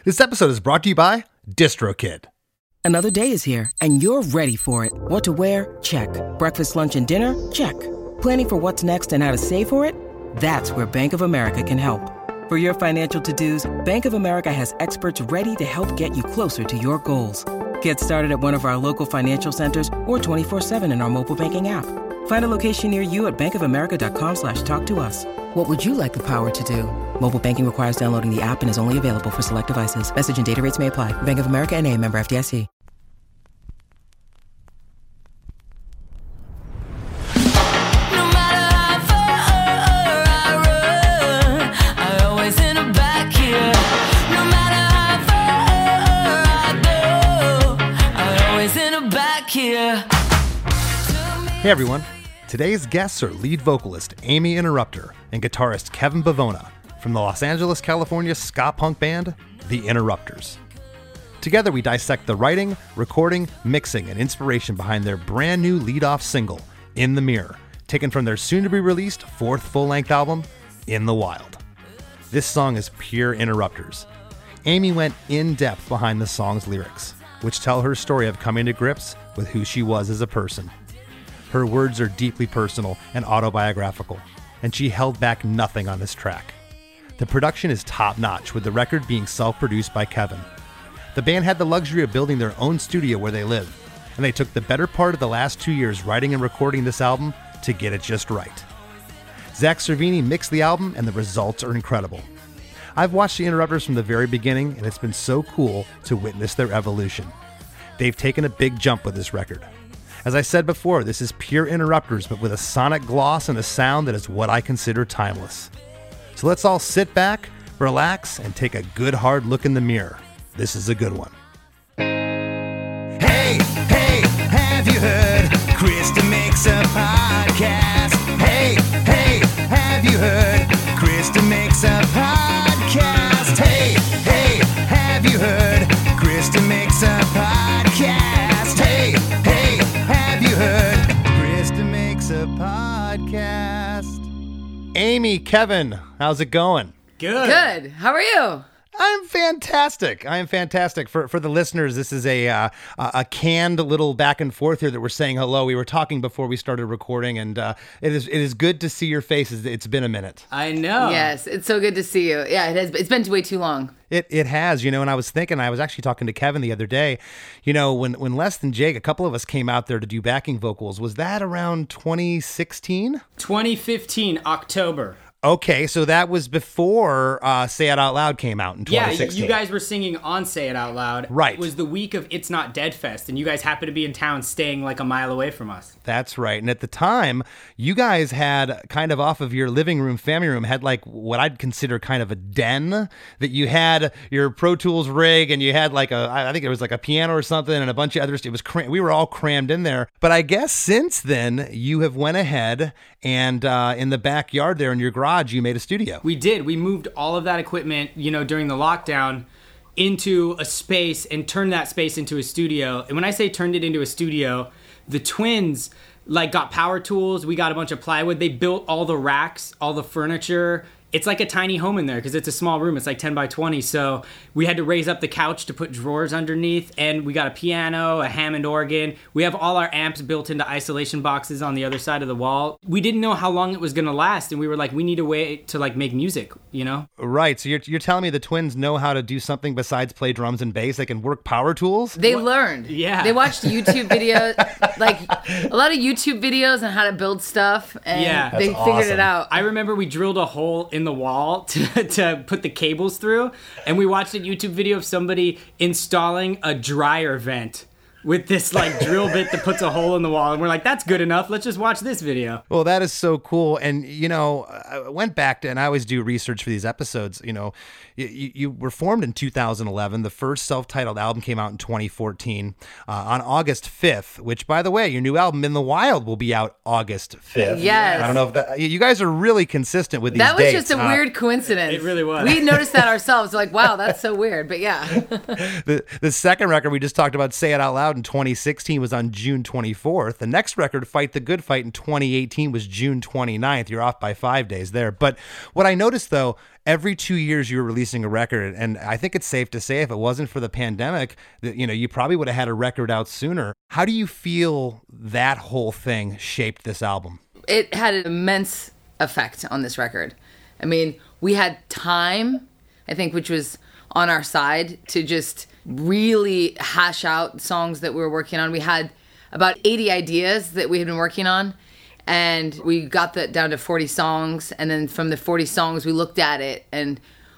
This episode is brought to you by DistroKid. Another day is here, and you're ready for it. What to wear? Check. Breakfast, lunch, and dinner? Check. Planning for what's next and how to save for it? That's where Bank of America can help. For your financial to-dos, Bank of America has experts ready to help get you closer to your goals. Get started at one of our local financial centers or 24/7 in our mobile banking app. Find a location near you at bankofamerica.com/talktous. What would you like the power to do? Mobile banking requires downloading the app and is only available for select devices. Message and data rates may apply. Bank of America N.A., member FDIC. Hey everyone, today's guests are lead vocalist Amy Interrupter and guitarist Kevin Bavona from the Los Angeles, California ska punk band, The Interrupters. Together we dissect the writing, recording, mixing, and inspiration behind their brand new lead-off single, In the Mirror, taken from their soon-to-be-released fourth full-length album, In the Wild. This song is pure Interrupters. Amy went in-depth behind the song's lyrics, which tell her story of coming to grips with who she was as a person. Her words are deeply personal and autobiographical, and she held back nothing on this track. The production is top-notch, with the record being self-produced by Kevin. The band had the luxury of building their own studio where they live, and they took the better part of the last 2 years writing and recording this album to get it just right. Zach Cervini mixed the album, and the results are incredible. I've watched the Interrupters from the very beginning, and it's been so cool to witness their evolution. They've taken a big jump with this record. As I said before, this is pure Interrupters, but with a sonic gloss and a sound that is what I consider timeless. So let's all sit back, relax, and take a good hard look in the mirror. This is a good one. Hey, have you heard? Krista makes a podcast. Hey, have you heard? Krista makes a podcast. Hey, have you heard? Krista makes a podcast. Hey, have you heard? Krista makes a podcast. Amy, Kevin, how's it going? Good. How are you? I'm fantastic. For the listeners, this is a canned little back and forth here that we're saying hello. We were talking before we started recording, and it is good to see your faces. It's been a minute. I know. Yes, it's so good to see you. Yeah, it has. It's been way too long. It has, and I was thinking, I was actually talking to Kevin the other day, when Less Than Jake, a couple of us came out there to do backing vocals. Was that around 2016? 2015, October. Okay, so that was before Say It Out Loud came out in 2016. Yeah, you guys were singing on Say It Out Loud. Right. It was the week of It's Not Dead Fest, and you guys happened to be in town staying like a mile away from us. That's right. And at the time, you guys had kind of off of your living room, family room, had like what I'd consider kind of a den, that you had your Pro Tools rig, and you had I think it was like a piano or something, and a bunch of other stuff. We were all crammed in there. But I guess since then, you have went ahead and in the backyard there in your garage, you made a studio. We did. We moved all of that equipment, during the lockdown into a space and turned that space into a studio. And when I say turned it into a studio, the twins got power tools. We got a bunch of plywood. They built all the racks, all the furniture. It's like a tiny home in there because it's a small room. It's like 10 by 20. So we had to raise up the couch to put drawers underneath. And we got a piano, a Hammond organ. We have all our amps built into isolation boxes on the other side of the wall. We didn't know how long it was going to last. And we were like, we need a way to make music, Right. So you're telling me the twins know how to do something besides play drums and bass? They can work power tools? They learned. Yeah. They watched YouTube videos, a lot of YouTube videos on how to build stuff. And they figured it out. I remember we drilled a hole in the wall to put the cables through, and we watched a YouTube video of somebody installing a dryer vent with this drill bit that puts a hole in the wall, and we're like, that's good enough, let's just watch this video. Well, that is so cool. And I went back to, and I always do research for these episodes, you were formed in 2011. The first self-titled album came out in 2014 on August 5th, which, by the way, your new album In the Wild will be out August 5th. Yes. I don't know if that, you guys are really consistent with these dates. That was just a weird coincidence. It really was. We noticed that ourselves. Wow, that's so weird. But yeah. The second record we just talked about, Say It Out Loud, Out in 2016 was on June 24th. The next record, Fight the Good Fight, in 2018 was June 29th. You're off by 5 days there. But what I noticed, though, every 2 years you were releasing a record, and I think it's safe to say if it wasn't for the pandemic, that, you know, you probably would have had a record out sooner. How do you feel that whole thing shaped this album? It had an immense effect on this record. I mean, we had time, I think, which was on our side to just really hash out songs that we were working on. We had about 80 ideas that we had been working on, and we got that down to 40 songs. And then from the 40 songs, we looked at it and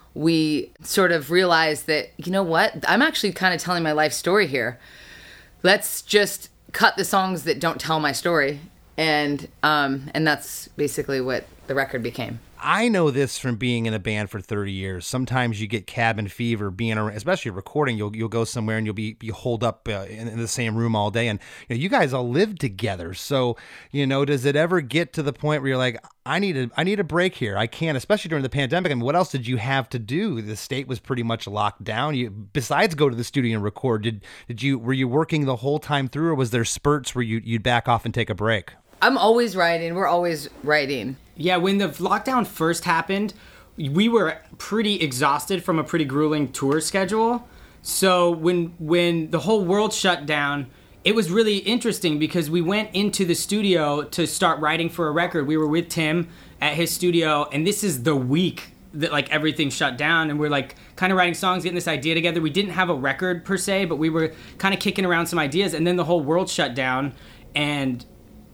we sort of realized that, you know what, I'm actually kind of telling my life story here. Let's just cut the songs that don't tell my story. And that's basically what the record became. I know this from being in a band for 30 years. Sometimes you get cabin fever being around, especially recording. You'll go somewhere and you'll be holed up in the same room all day. And you guys all live together. So, does it ever get to the point where you're like, I need a break here. I can't, especially during the pandemic. I mean, what else did you have to do? The state was pretty much locked down. Besides go to the studio and record, were you working the whole time through, or was there spurts where you'd back off and take a break? I'm always writing. We're always writing. Yeah, when the lockdown first happened, we were pretty exhausted from a pretty grueling tour schedule. So when the whole world shut down, it was really interesting because we went into the studio to start writing for a record. We were with Tim at his studio, and this is the week that like everything shut down, and we're like kind of writing songs, getting this idea together. We didn't have a record per se, but we were kind of kicking around some ideas, and then the whole world shut down. And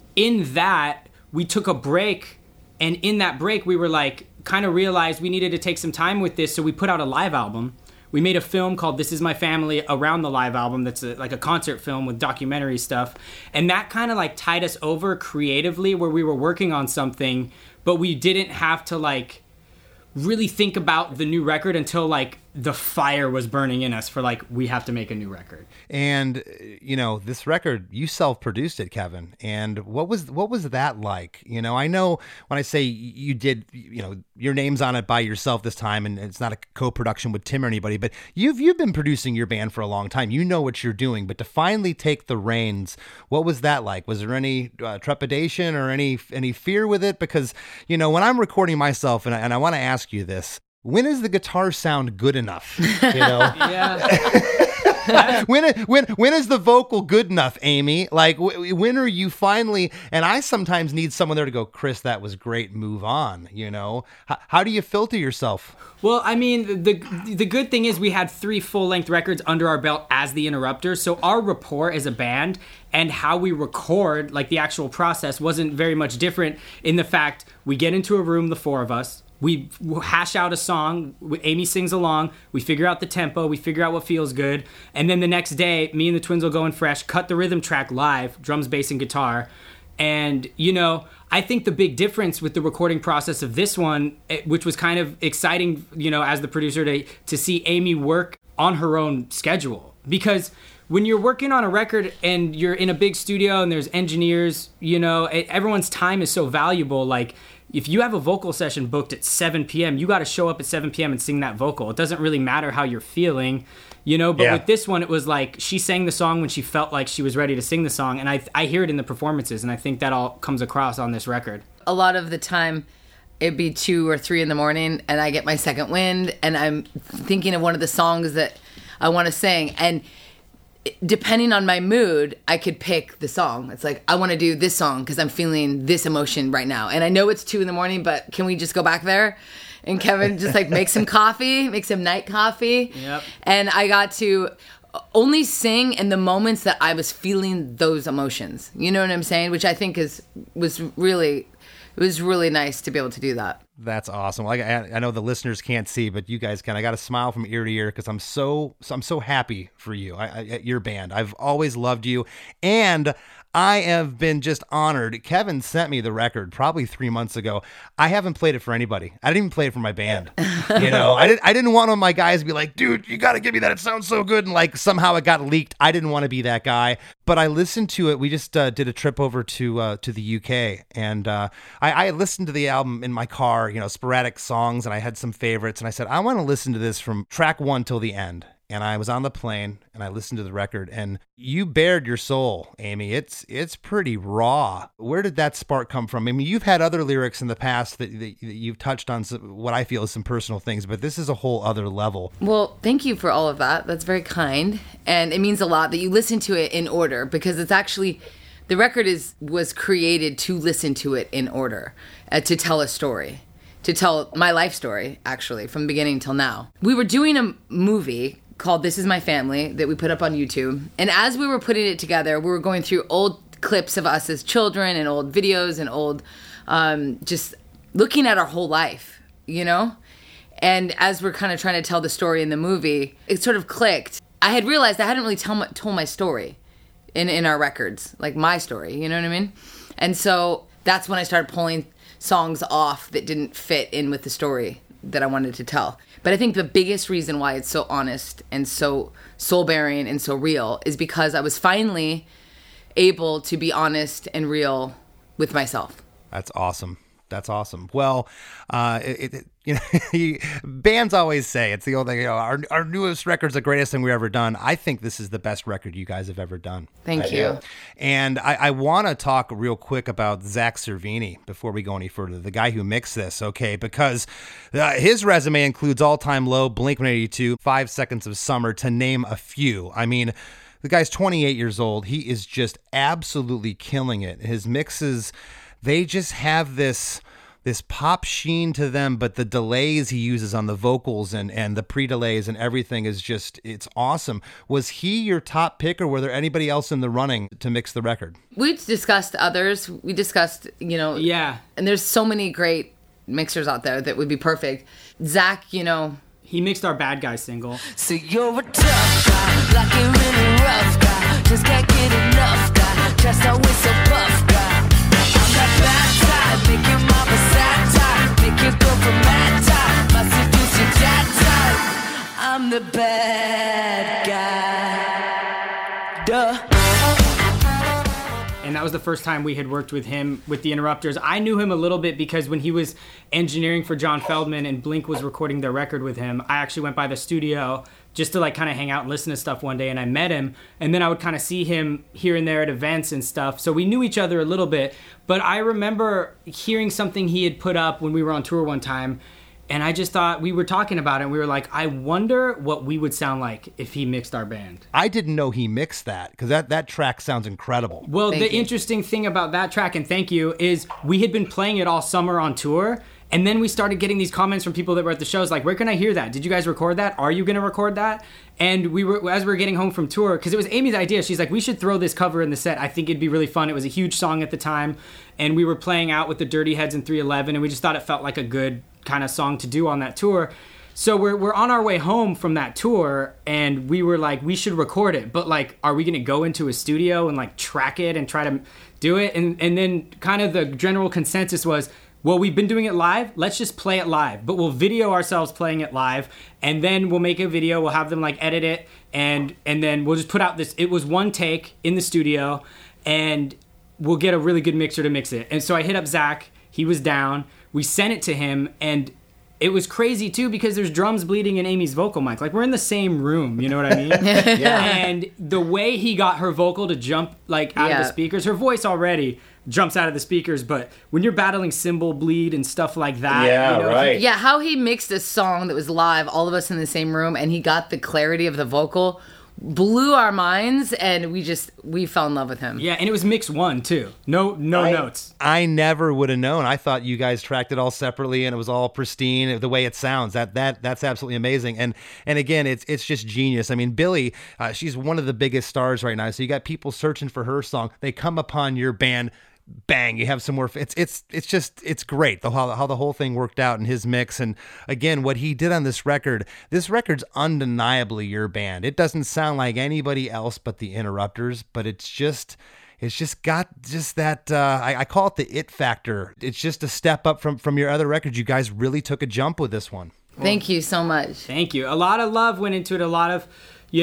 in that, we took a break. And in that break, we were like, kind of realized we needed to take some time with this. So we put out a live album. We made a film called This Is My Family around the live album. That's like a concert film with documentary stuff. And that kind of like tied us over creatively, where we were working on something, but we didn't have to like really think about the new record until like the fire was burning in us for like, we have to make a new record. And this record, you self-produced it, Kevin. And what was that like? I know when I say you did, your name's on it by yourself this time, and it's not a co-production with Tim or anybody, but you've been producing your band for a long time. You know what you're doing, but to finally take the reins, what was that like? Was there any trepidation or any fear with it? Because when I'm recording myself, and I want to ask you this, when is the guitar sound good enough? Yeah. When is the vocal good enough, Amy? Like, when are you finally? And I sometimes need someone there to go, Chris, that was great. Move on. How do you filter yourself? Well, I mean, the good thing is we had 3 full-length records under our belt as the Interrupters, so our rapport as a band and how we record, like the actual process, wasn't very much different in the fact we get into a room, the 4 of us. We hash out a song, Amy sings along, we figure out the tempo, we figure out what feels good, and then the next day, me and the twins will go in fresh, cut the rhythm track live, drums, bass, and guitar. And, I think the big difference with the recording process of this one, which was kind of exciting, as the producer to see Amy work on her own schedule. Because when you're working on a record and you're in a big studio and there's engineers, everyone's time is so valuable. Like, if you have a vocal session booked at 7 p.m., you got to show up at 7 p.m. and sing that vocal. It doesn't really matter how you're feeling, but with this one, it was like she sang the song when she felt like she was ready to sing the song. And I hear it in the performances, and I think that all comes across on this record. A lot of the time, it'd be 2 or 3 in the morning, and I get my second wind, and I'm thinking of one of the songs that I want to sing. And depending on my mood, I could pick the song. It's like, I want to do this song because I'm feeling this emotion right now. And I know it's 2 in the morning, but can we just go back there? And Kevin just like make some night coffee. Yep. And I got to only sing in the moments that I was feeling those emotions. You know what I'm saying? Which I think was really nice to be able to do that. That's awesome. Like, I know the listeners can't see, but you guys can. I got a smile from ear to ear because I'm so happy for you at your band. I've always loved you, and I have been just honored. Kevin sent me the record probably 3 months ago. I haven't played it for anybody. I didn't even play it for my band. I didn't want one of my guys to be like, dude, you got to give me that. It sounds so good. And like somehow it got leaked. I didn't want to be that guy, but I listened to it. We just did a trip over to the UK, and I listened to the album in my car, sporadic songs, and I had some favorites, and I said, I want to listen to this from track 1 till the end. and I was on the plane and I listened to the record, and you bared your soul, Amy. It's pretty raw. Where did that spark come from? I mean, you've had other lyrics in the past that you've touched on what I feel is some personal things, but this is a whole other level. Well, thank you for all of that. That's very kind. And it means a lot that you listen to it in order, because it's actually, the record was created to listen to it in order, to tell a story. To tell my life story, actually, from beginning till now. We were doing a movie called This Is My Family that we put up on YouTube. And as we were putting it together, we were going through old clips of us as children and old videos and old, just looking at our whole life, you know? And as we're kind of trying to tell the story in the movie, it sort of clicked. I had realized I hadn't really told my story in our records, like my story, you know what I mean? And so that's when I started pulling songs off that didn't fit in with the story that I wanted to tell. But I think the biggest reason why it's so honest and so soul-bearing and so real is because I was finally able to be honest and real with myself. That's awesome. That's awesome. Well, you know, bands always say it's the old thing. You know, our newest record's the greatest thing we've ever done. I think this is the best record you guys have ever done. Thank you. And I want to talk real quick about Zach Cervini before we go any further. The guy who mixed this, okay? Because his resume includes All Time Low, Blink-182, 5 Seconds of Summer, to name a few. I mean, the guy's 28 years old. He is just absolutely killing it. His mixes, they just have this pop sheen to them, but the delays he uses on the vocals and the pre-delays and everything is just, it's awesome. Was he your top pick, or were there anybody else in the running to mix the record? We discussed others. We discussed, you know. Yeah. And there's so many great mixers out there that would be perfect. Zach, you know. He mixed our Bad Guy single. So you're a tough guy, like a really rough guy. Just can't get enough guy, just always so buff guy. I'm that bad type, make your mama sad type, make your girl from mad type, my seduce your dad type. I'm the bad guy. Duh. And that was the first time we had worked with him with the Interrupters. I knew him a little bit because when he was engineering for John Feldman and Blink was recording their record with him, I actually went by the studio just to like kind of hang out and listen to stuff one day, and I met him, and then I would kind of see him here and there at events and stuff. So we knew each other a little bit, but I remember hearing something he had put up when we were on tour one time, and I just thought, we were talking about it, and we were like, I wonder what we would sound like if he mixed our band. I didn't know he mixed that, because that track sounds incredible. Well, the interesting thing about that track, and thank you, is we had been playing it all summer on tour, and then we started getting these comments from people that were at the shows, like, where can I hear that? Did you guys record that? Are you going to record that? And we were, as we were getting home from tour, because it was Amy's idea, she's like, we should throw this cover in the set. I think it'd be really fun. It was a huge song at the time, and we were playing out with the Dirty Heads and 311, and we just thought it felt like a good kind of song to do on that tour. So we're on our way home from that tour, and we were like, we should record it, but like, are we going to go into a studio and like track it and try to do it? And then kind of the general consensus was, well, we've been doing it live, let's just play it live, but we'll video ourselves playing it live, and then we'll make a video, we'll have them like edit it, and then we'll just put out this, it was one take in the studio, and we'll get a really good mixer to mix it. And so I hit up Zach, he was down, we sent it to him, and it was crazy too because there's drums bleeding in Amy's vocal mic. Like, we're in the same room, you know what I mean? Yeah. And the way he got her vocal to jump like out of the speakers, her voice already jumps out of the speakers, but when you're battling cymbal bleed and stuff like that, right. Yeah, how he mixed a song that was live, all of us in the same room, and he got the clarity of the vocal, blew our minds, and we fell in love with him. Yeah, and it was mix one too. No notes. I never would have known. I thought you guys tracked it all separately and it was all pristine the way it sounds. That's absolutely amazing. And again, it's just genius. I mean, Billie, she's one of the biggest stars right now. So you got people searching for her song. They come upon your band, bang, you have some more. It's great how the whole thing worked out in his mix. And again, what he did on this record's undeniably your band. It doesn't sound like anybody else but the Interrupters, but it's just got just that I call it the it factor. It's just a step up from your other records. You guys really took a jump with this one. Thank you so much. Thank you. A lot of love went into it. A lot of,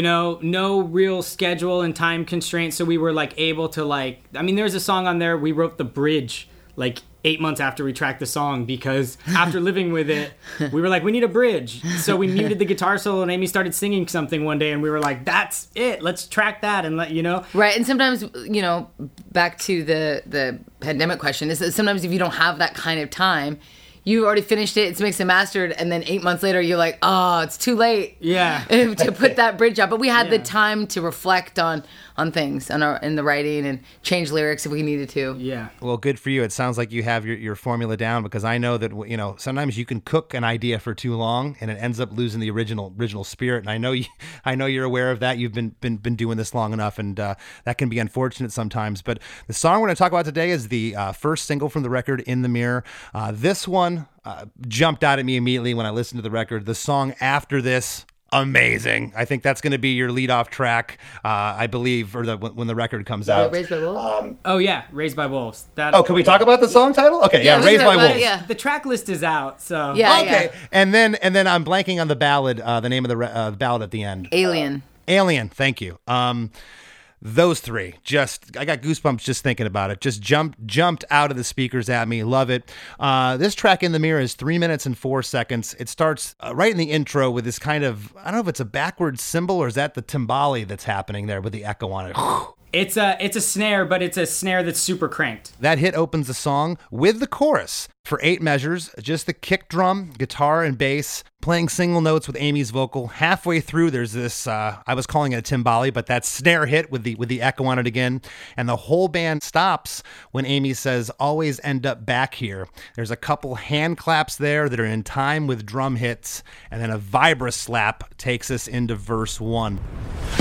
no real schedule and time constraints. So we were like able to there's a song on there, we wrote the bridge like 8 months after we tracked the song, because after living with it, we were like, we need a bridge. So we muted the guitar solo, and Amy started singing something one day, and we were like, that's it. Let's track that and let you know. Right. And sometimes, you know, back to the pandemic question, is that sometimes if you don't have that kind of time, you already finished it, it's mixed and mastered, and then 8 months later, you're like, oh, it's too late to put that bridge up. But we had the time to reflect on things in the writing and change lyrics if we needed to. Yeah. Well, good for you. It sounds like you have your formula down, because I know that, you know, sometimes you can cook an idea for too long and it ends up losing the original spirit. And I know you're aware of that. You've been doing this long enough, and that can be unfortunate sometimes. But the song we're going to talk about today is the first single from the record, In the Mirror. This one jumped out at me immediately when I listened to the record. The song after this, amazing. I think that's going to be your lead-off track, I believe, or when the record comes out. Raised by Wolves? Oh, yeah, Raised by Wolves. Can we talk about the song title? Okay, yeah, Raised by Wolves. Yeah. The track list is out, so. Yeah, Okay, yeah. and then I'm blanking on the ballad, the name of the ballad at the end. Alien. Alien, thank you. Those three, I got goosebumps just thinking about it. Just jumped out of the speakers at me. Love it. This track, In the Mirror, is 3 minutes and 4 seconds. It starts right in the intro with this kind of, I don't know if it's a backwards cymbal or is that the timbali that's happening there with the echo on it. It's a snare, but it's a snare that's super cranked. That hit opens the song with the chorus for 8 measures, just the kick drum, guitar, and bass, playing single notes with Amy's vocal. Halfway through, there's this, I was calling it a timbali, but that snare hit with the echo on it again, and the whole band stops when Amy says, always end up back here. There's a couple hand claps there that are in time with drum hits, and then a vibra slap takes us into verse 1. No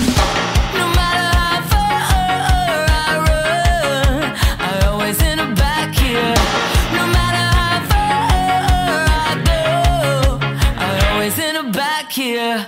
matter how far I run, I always end up back here. No matter how far I go, I always end up back here.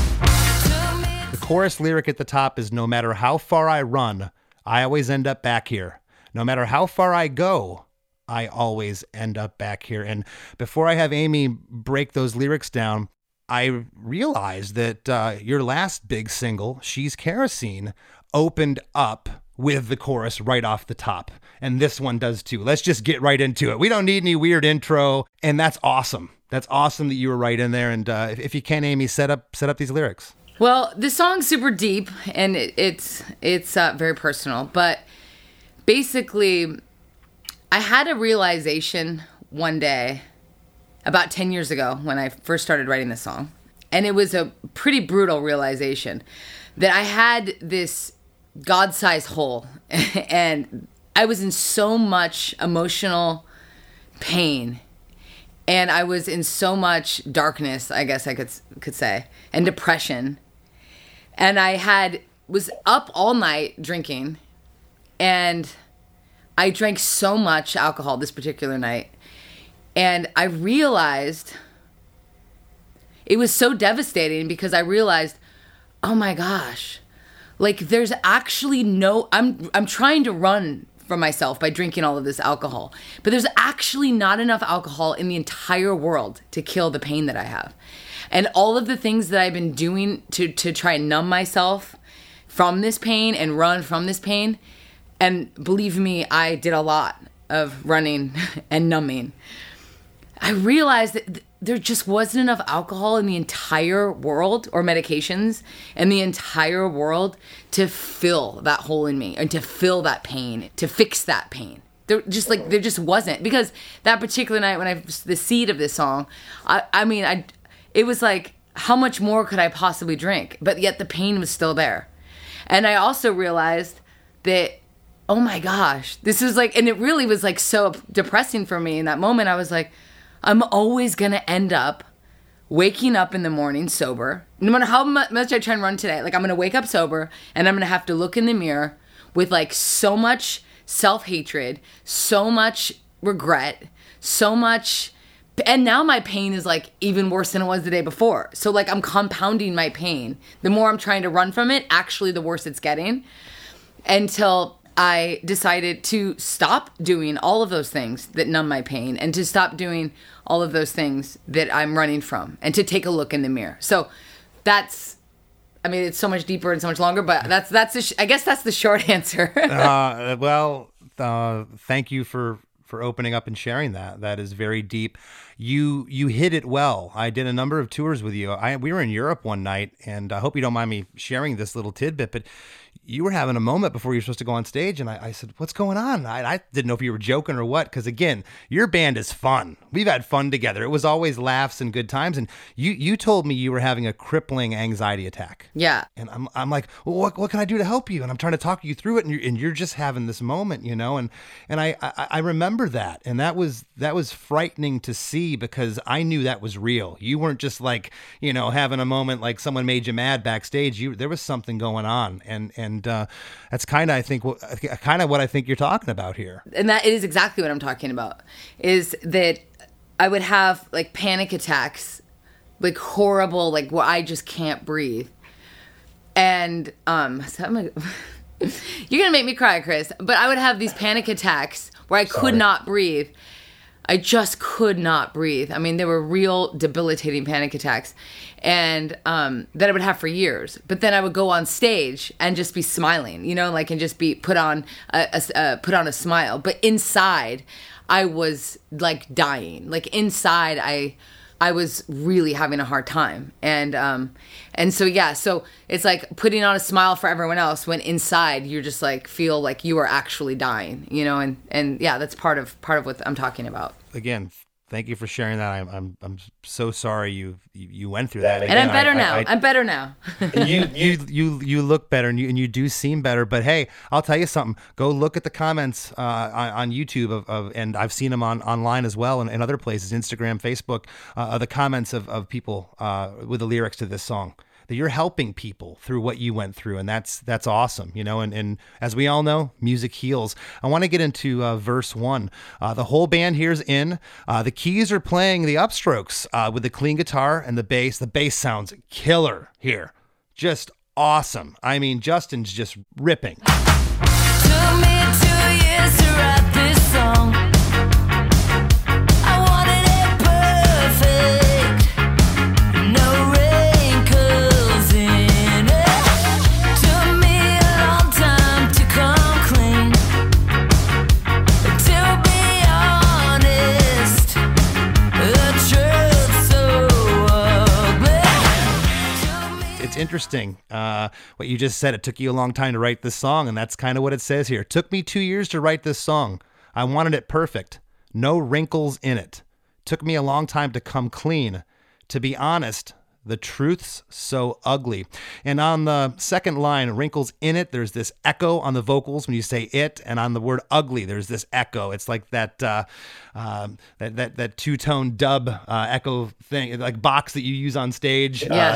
The chorus lyric at the top is, no matter how far I run, I always end up back here. No matter how far I go, I always end up back here. And before I have Amy break those lyrics down, I realized that your last big single, She's Kerosene, opened up with the chorus right off the top. And this one does too. Let's just get right into it. We don't need any weird intro. And that's awesome. That's awesome that you were right in there. And if you can, Amy, set up these lyrics. Well, this song's super deep, and it's very personal. But basically, I had a realization one day about 10 years ago when I first started writing this song. And it was a pretty brutal realization that I had this God-sized hole, and I was in so much emotional pain, and I was in so much darkness, I guess I could say, and depression. And I was up all night drinking, and I drank so much alcohol this particular night. And I realized it was so devastating, because I realized, oh my gosh, like there's actually I'm trying to run from myself by drinking all of this alcohol, but there's actually not enough alcohol in the entire world to kill the pain that I have. And all of the things that I've been doing to try and numb myself from this pain and run from this pain, and believe me, I did a lot of running and numbing. I realized that there just wasn't enough alcohol in the entire world, or medications in the entire world, to fill that hole in me and to fill that pain, to fix that pain. There just wasn't. Because that particular night when the seed of this song, it was like, how much more could I possibly drink? But yet the pain was still there. And I also realized that, oh my gosh, this is like, and it really was like so depressing for me in that moment. I was like, I'm always going to end up waking up in the morning sober. No matter how much I try and run today, like I'm going to wake up sober, and I'm going to have to look in the mirror with like so much self-hatred, so much regret, so much. And now my pain is like even worse than it was the day before. So like I'm compounding my pain. The more I'm trying to run from it, actually the worse it's getting, until I decided to stop doing all of those things that numb my pain, and to stop doing all of those things that I'm running from, and to take a look in the mirror. So it's so much deeper and so much longer, but I guess that's the short answer. Well, thank you for for opening up and sharing that. That is very deep. You hit it well. I did a number of tours with you. We were in Europe one night, and I hope you don't mind me sharing this little tidbit, but you were having a moment before you were supposed to go on stage, and I said, what's going on? I didn't know if you were joking or what, because again, your band is fun. We've had fun together. It was always laughs and good times, and you told me you were having a crippling anxiety attack. Yeah. And I'm like, well, what can I do to help you? And I'm trying to talk you through it, and you're just having this moment, you know, and I remember that, and that was frightening to see, because I knew that was real. You weren't just like, you know, having a moment like someone made you mad backstage. There was something going on, and that's kind of, I think, what I think you're talking about here. And that is exactly what I'm talking about, is that I would have like panic attacks, like horrible, like where I just can't breathe. And so I'm like, you're going to make me cry, Chris. But I would have these panic attacks where I could not breathe. I just could not breathe. I mean, they were real debilitating panic attacks, and that I would have for years. But then I would go on stage and just be smiling, you know, like, and just be put on a smile. But inside, I was like dying. Like inside, I was really having a hard time, and so yeah, so it's like putting on a smile for everyone else when inside you're just like feel like you are actually dying, you know, and yeah, that's part of what I'm talking about. Again, thank you for sharing that. I'm so sorry you went through that. And I'm better now. I'm better now. you look better, and you do seem better. But hey, I'll tell you something. Go look at the comments on YouTube and I've seen them online as well, and other places, Instagram, Facebook, the comments of people with the lyrics to this song. That you're helping people through what you went through, and that's awesome, you know. And as we all know, music heals. I want to get into verse 1. The whole band here's in. The keys are playing the upstrokes with the clean guitar and the bass. The bass sounds killer here, just awesome. I mean, Justin's just ripping. Took me 2 years to write this song. I wanted it perfect. No wrinkles in it. Took me a long time to come clean. To be honest, the truth's so ugly. It's interesting what you just said. It took you a long time to write this song, and that's kind of what it says here. It took me 2 years to write this song. I wanted it perfect. No wrinkles in it. Took me a long time to come clean. To be honest, the truth's so ugly. And on the second line, wrinkles in it, there's this echo on the vocals when you say it, and on the word ugly, there's this echo. It's like that that two-tone dub echo thing, like box that you use on stage. Yeah.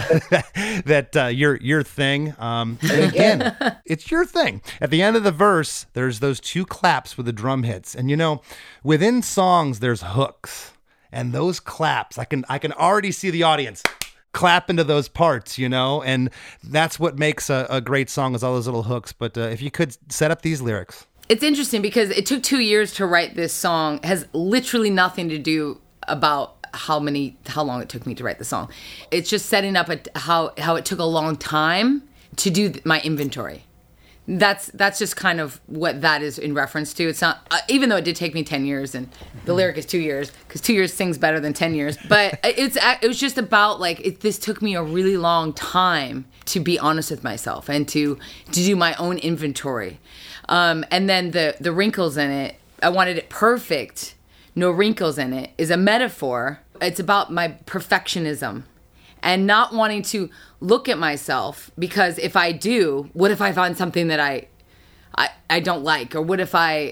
Your thing. And again, it's your thing. At the end of the verse, there's those two claps with the drum hits, and you know, within songs, there's hooks, and those claps, I can already see the audience clap into those parts, you know, and that's what makes a great song, is all those little hooks. But if you could set up these lyrics. It's interesting because it took 2 years to write this song. It has literally nothing to do about how long it took me to write the song. It's just setting up how it took a long time to do my inventory. That's just kind of what that is in reference to. It's not, even though it did take me 10 years, and the lyric is 2 years, because 2 years sings better than 10 years. But it was just about like, this took me a really long time to be honest with myself and to do my own inventory. And then the wrinkles in it, I wanted it perfect. No wrinkles in it is a metaphor. It's about my perfectionism and not wanting to look at myself, because if I do, what if I find something that I don't like? Or what if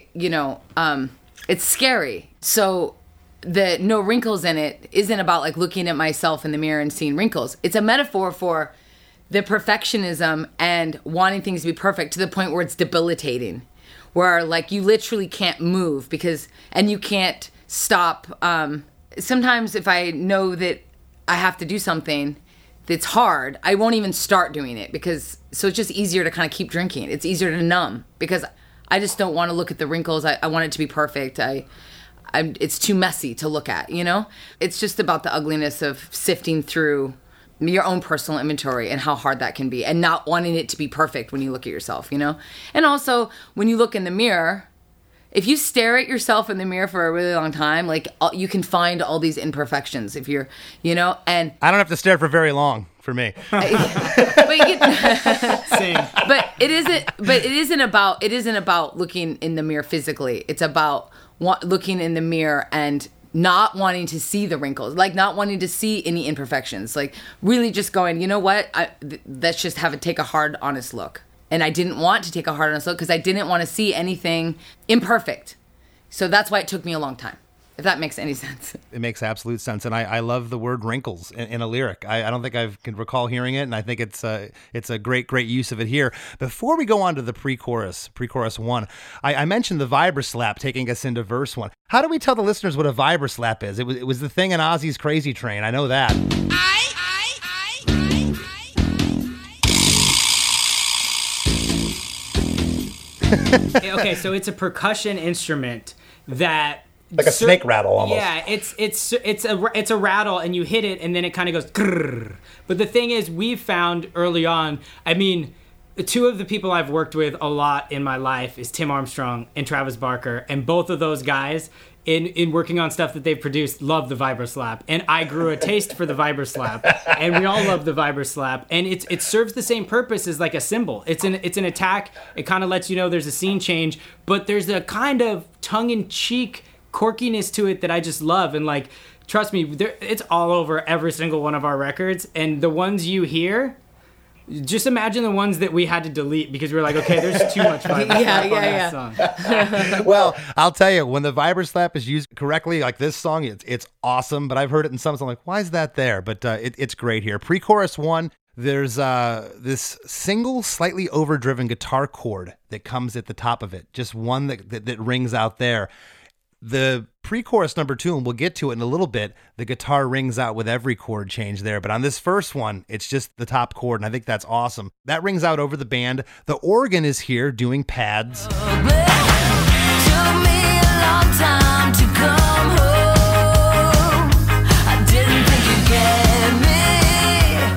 it's scary. So the no wrinkles in it isn't about like looking at myself in the mirror and seeing wrinkles. It's a metaphor for the perfectionism and wanting things to be perfect to the point where it's debilitating, where like you literally can't move and you can't stop. Sometimes if I know that I have to do something that's hard, I won't even start doing it, so it's just easier to kind of keep drinking. It's easier to numb because I just don't want to look at the wrinkles. I want it to be perfect. It's too messy to look at, you know? It's just about the ugliness of sifting through your own personal inventory and how hard that can be, and not wanting it to be perfect when you look at yourself, you know? And also, when you look in the mirror, if you stare at yourself in the mirror for a really long time, like you can find all these imperfections if you're, and I don't have to stare for very long for me. but Same. it isn't about looking in the mirror physically. It's about looking in the mirror and not wanting to see the wrinkles, like not wanting to see any imperfections, like really just going, you know what? Let's just take a hard, honest look. And I didn't want to take a hard, honest look because I didn't want to see anything imperfect. So that's why it took me a long time, if that makes any sense. It makes absolute sense. And I love the word wrinkles in a lyric. I don't think I can recall hearing it. And I think it's a great use of it here. Before we go on to the pre-chorus 1, I mentioned the vibra-slap taking us into verse 1. How do we tell the listeners what a vibra-slap is? It was the thing in Ozzy's Crazy Train. I know that. Okay, so it's a percussion instrument that Like a snake rattle almost. Yeah, it's a rattle, and you hit it, and then it kind of goes grrr. But the thing is, we've found early on, I mean, two of the people I've worked with a lot in my life is Tim Armstrong and Travis Barker, and both of those guys, in working on stuff that they've produced, love the vibra-slap. And I grew a taste for the vibra-slap, and we all love the vibra-slap. And it serves the same purpose as like a cymbal. It's an attack. It kind of lets you know there's a scene change, but there's a kind of tongue-in-cheek quirkiness to it that I just love. And like, trust me, it's all over every single one of our records. And the ones you hear, just imagine the ones that we had to delete because we were like, okay, there's too much vibra-slap on that song. Well, I'll tell you, when the vibra-slap is used correctly, like this song, it's awesome. But I've heard it in some, so I'm like, why is that there? But it's great here. Pre-chorus 1, there's this single, slightly overdriven guitar chord that comes at the top of it. Just one that rings out there. The pre-chorus number 2, and we'll get to it in a little bit, the guitar rings out with every chord change there. But on this first one, it's just the top chord, and I think that's awesome. That rings out over the band. The organ is here doing pads. Took me a long time to come home. I didn't think you'd get me.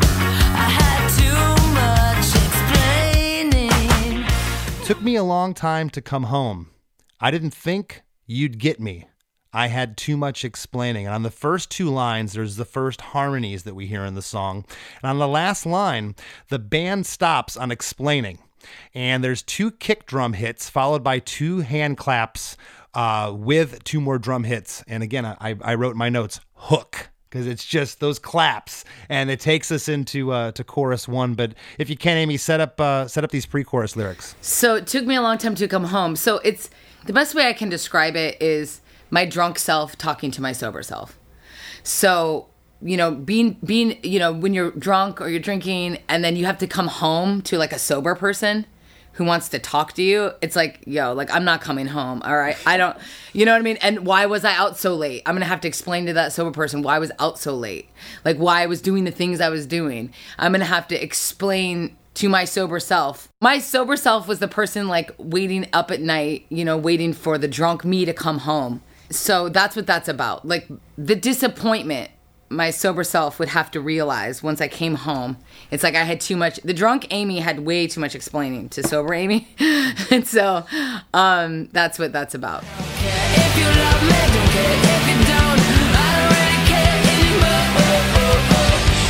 I had too much explaining. Took me a long time to come home. I didn't think you'd get me. I had too much explaining. And on the first 2 lines, there's the first harmonies that we hear in the song. And on the last line, the band stops on explaining. And there's 2 kick drum hits followed by 2 hand claps with 2 more drum hits. And again, I wrote in my notes, hook, because it's just those claps. And it takes us into to chorus 1. But if you can, Amy, set up these pre-chorus lyrics. So it took me a long time to come home. So it's the best way I can describe it is my drunk self talking to my sober self. So, being, when you're drunk or you're drinking and then you have to come home to like a sober person who wants to talk to you, it's like, I'm not coming home. All right. I don't, you know what I mean? And why was I out so late? I'm going to have to explain to that sober person why I was out so late, like why I was doing the things I was doing. I'm going to have to explain to my sober self. My sober self was the person like waiting up at night, waiting for the drunk me to come home. So that's what that's about. Like the disappointment my sober self would have to realize once I came home. It's like I had too much. The drunk Amy had way too much explaining to sober Amy. And so that's what that's about. If you love me, don't care. If you don't, I don't really care anymore.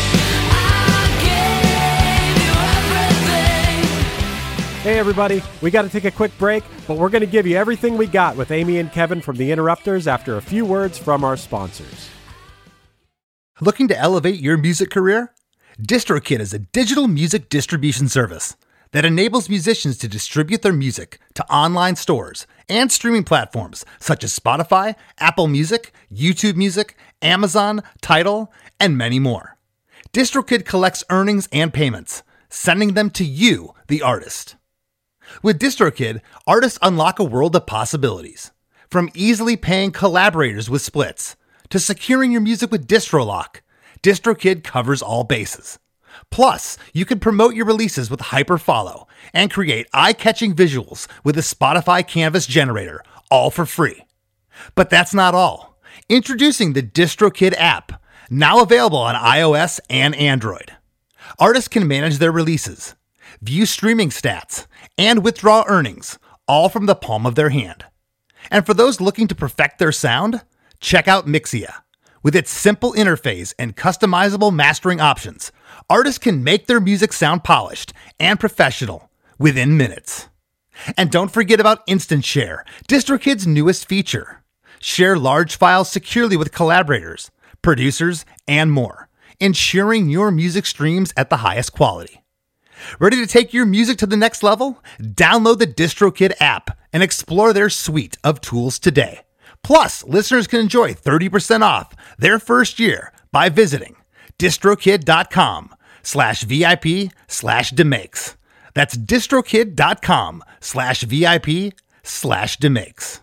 I gave you everything. Hey everybody, we got to take a quick break, but we're going to give you everything we got with Amy and Kevin from The Interrupters after a few words from our sponsors. Looking to elevate your music career? DistroKid is a digital music distribution service that enables musicians to distribute their music to online stores and streaming platforms such as Spotify, Apple Music, YouTube Music, Amazon, Tidal, and many more. DistroKid collects earnings and payments, sending them to you, the artist. With DistroKid, artists unlock a world of possibilities. From easily paying collaborators with splits, to securing your music with DistroLock, DistroKid covers all bases. Plus, you can promote your releases with Hyperfollow and create eye-catching visuals with the Spotify Canvas generator, all for free. But that's not all. Introducing the DistroKid app, now available on iOS and Android. Artists can manage their releases, view streaming stats, and withdraw earnings, all from the palm of their hand. And for those looking to perfect their sound, check out Mixia. With its simple interface and customizable mastering options, artists can make their music sound polished and professional within minutes. And don't forget about Instant Share, DistroKid's newest feature. Share large files securely with collaborators, producers, and more, ensuring your music streams at the highest quality. Ready to take your music to the next level? Download the DistroKid app and explore their suite of tools today. Plus, listeners can enjoy 30% off their first year by visiting distrokid.com/VIP/demakes. That's distrokid.com/VIP/demakes.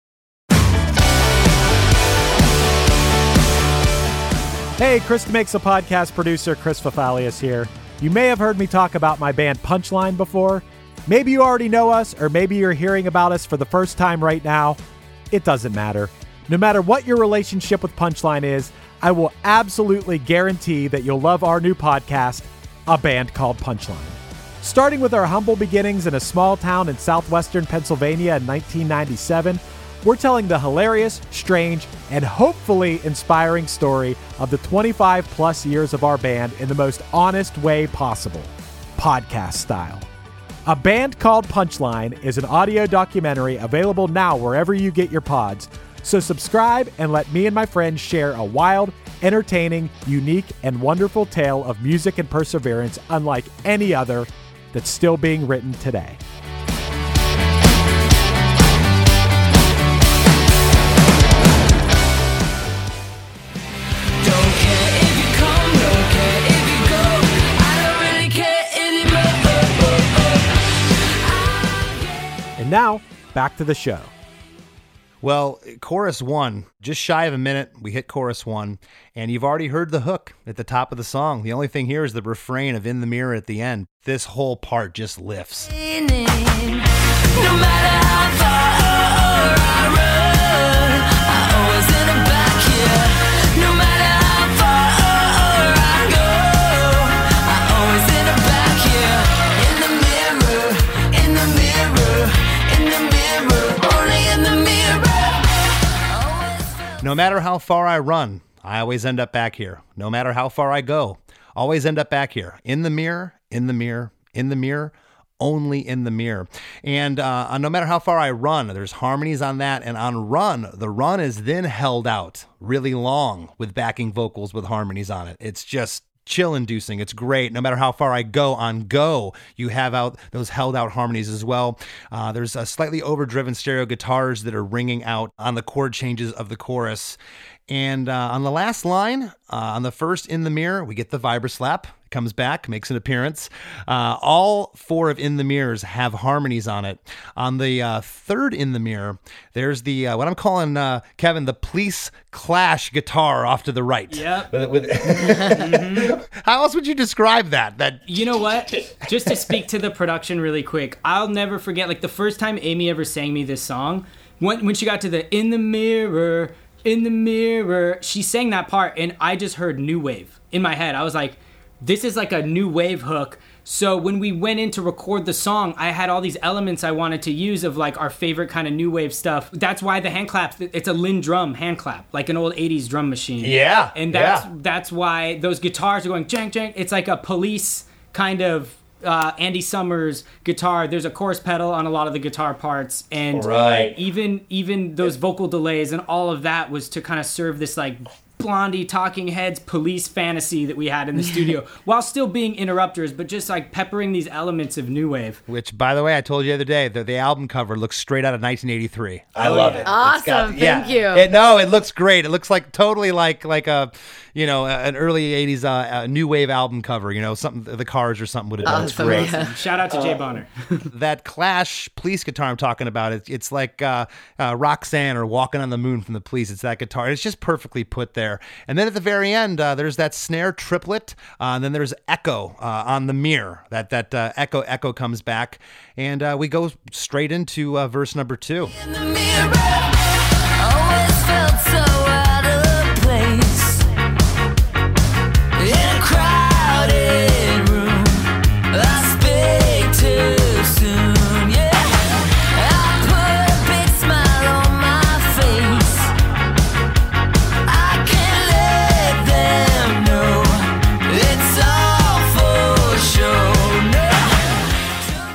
Hey, Chris Makes a Podcast producer Chris Fafalius here. You may have heard me talk about my band Punchline before. Maybe you already know us, or maybe you're hearing about us for the first time right now. It doesn't matter. No matter what your relationship with Punchline is, I will absolutely guarantee that you'll love our new podcast, A Band Called Punchline. Starting with our humble beginnings in a small town in southwestern Pennsylvania in 1997, we're telling the hilarious, strange, and hopefully inspiring story of the 25 plus years of our band in the most honest way possible, podcast style. A Band Called Punchline is an audio documentary available now wherever you get your pods, so subscribe and let me and my friends share a wild, entertaining, unique, and wonderful tale of music and perseverance unlike any other that's still being written today. And now, back to the show. Well, chorus one, just shy of a minute, we hit chorus one, and you've already heard the hook at the top of the song. The only thing here is the refrain of In the Mirror at the end. This whole part just lifts. No matter how far I run, I always end up back here. No matter how far I go, I always end up back here. In the mirror, in the mirror, in the mirror, only in the mirror. No matter how far I run, I always end up back here. No matter how far I go, always end up back here. In the mirror, in the mirror, in the mirror, only in the mirror. And no matter how far I run, there's harmonies on that. And on Run, the run is then held out really long with backing vocals with harmonies on it. It's just chill-inducing. It's great. No matter how far I go, on Go, you have out those held out harmonies as well. There's slightly overdriven stereo guitars that are ringing out on the chord changes of the chorus. And on the last line, on the first In the Mirror, we get the vibra-slap. Comes back, makes an appearance. All four of In the Mirrors have harmonies on it. On the third In the Mirror, there's the what I'm calling, Kevin, the Police Clash guitar off to the right. Yep. How else would you describe that? You know what? Just to speak to the production really quick, I'll never forget, like, the first time Amy ever sang me this song, when she got to the In the Mirror, she sang that part, and I just heard new wave in my head. I was like, this is like a new wave hook. So when we went in to record the song, I had all these elements I wanted to use of like our favorite kind of new wave stuff. That's why the hand claps, it's a Linn drum hand clap, like an old 80s drum machine. Yeah. And that's why those guitars are going jank, jank. It's like a Police kind of Andy Summers guitar. There's a chorus pedal on a lot of the guitar parts. And right. even those vocal delays and all of that was to kind of serve this like Blondie, Talking Heads, Police fantasy that we had in the studio, while still being Interrupters, but just like peppering these elements of new wave. Which, by the way, I told you the other day, the album cover looks straight out of 1983. I love it. Awesome. Thank you. It looks great. It looks like totally like a, an early 80s new wave album cover, something the Cars or something would have done. It's great. Yeah. Shout out to Jay Bonner. That Clash Police guitar I'm talking about, it's like Roxanne or Walking on the Moon from the Police. It's that guitar. It's just perfectly put there. And then at the very end, there's that snare triplet. And then there's echo on the mirror. That echo comes back. And we go straight into verse number 2. In the mirror, always felt so out of place. In a crowded room, I speak too soon. Yeah, I put a big smile on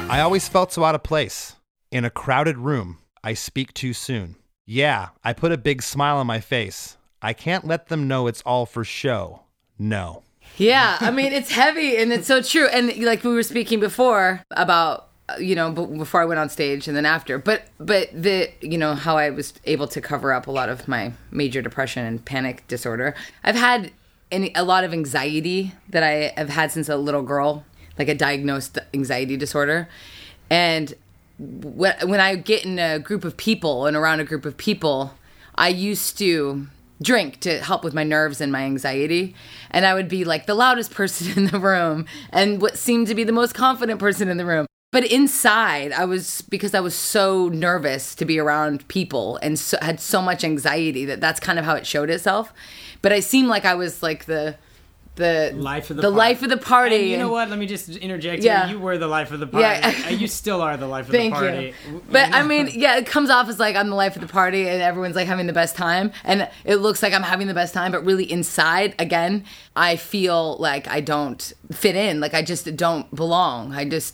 I always felt so out of place. In a crowded room, I speak too soon. Yeah, I put a big smile on my face. I can't let them know it's all for show. No. Yeah, I mean, it's heavy and it's so true. And like we were speaking before about, before I went on stage and then after, but the, how I was able to cover up a lot of my major depression and panic disorder. I've had a lot of anxiety that I have had since a little girl, like a diagnosed anxiety disorder. And when I get in a group of people and around a group of people, I used to drink to help with my nerves and my anxiety. And I would be like the loudest person in the room and what seemed to be the most confident person in the room. But inside, because I was so nervous to be around people and had so much anxiety that's kind of how it showed itself. But I seemed like I was like the life of the party. And you know what? Let me just interject Yeah. here. You were the life of the party. Yeah. You still are the life of Thank the party. you. But I mean, yeah, it comes off as like I'm the life of the party and everyone's like having the best time. And it looks like I'm having the best time, but really inside, again, I feel like I don't fit in. Like I just don't belong.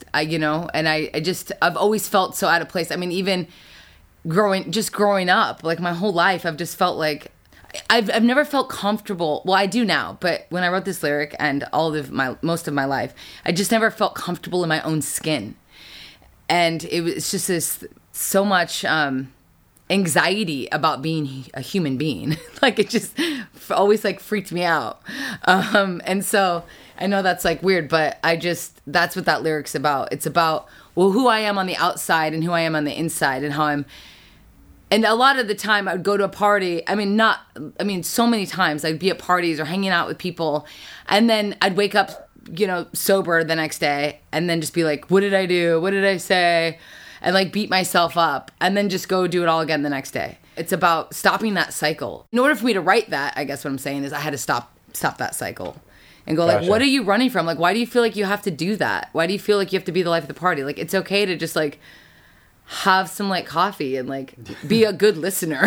I've always felt so out of place. I mean, even growing up, like my whole life, I've just felt like I've never felt comfortable. Well, I do now, but when I wrote this lyric and most of my life, I just never felt comfortable in my own skin. And it's just so much anxiety about being a human being. Like it just always like freaked me out. And so I know that's like weird, but that's what that lyric's about. It's about, well, who I am on the outside and who I am on the inside and how I'm. And a lot of the time I would go to a party. So many times I'd be at parties or hanging out with people. And then I'd wake up, sober the next day and then just be like, what did I do? What did I say? And like beat myself up and then just go do it all again the next day. It's about stopping that cycle. In order for me to write that, I guess what I'm saying is I had to stop that cycle and go like, what are you running from? Like, why do you feel like you have to do that? Why do you feel like you have to be the life of the party? Like, it's okay to just like have some like coffee and like be a good listener.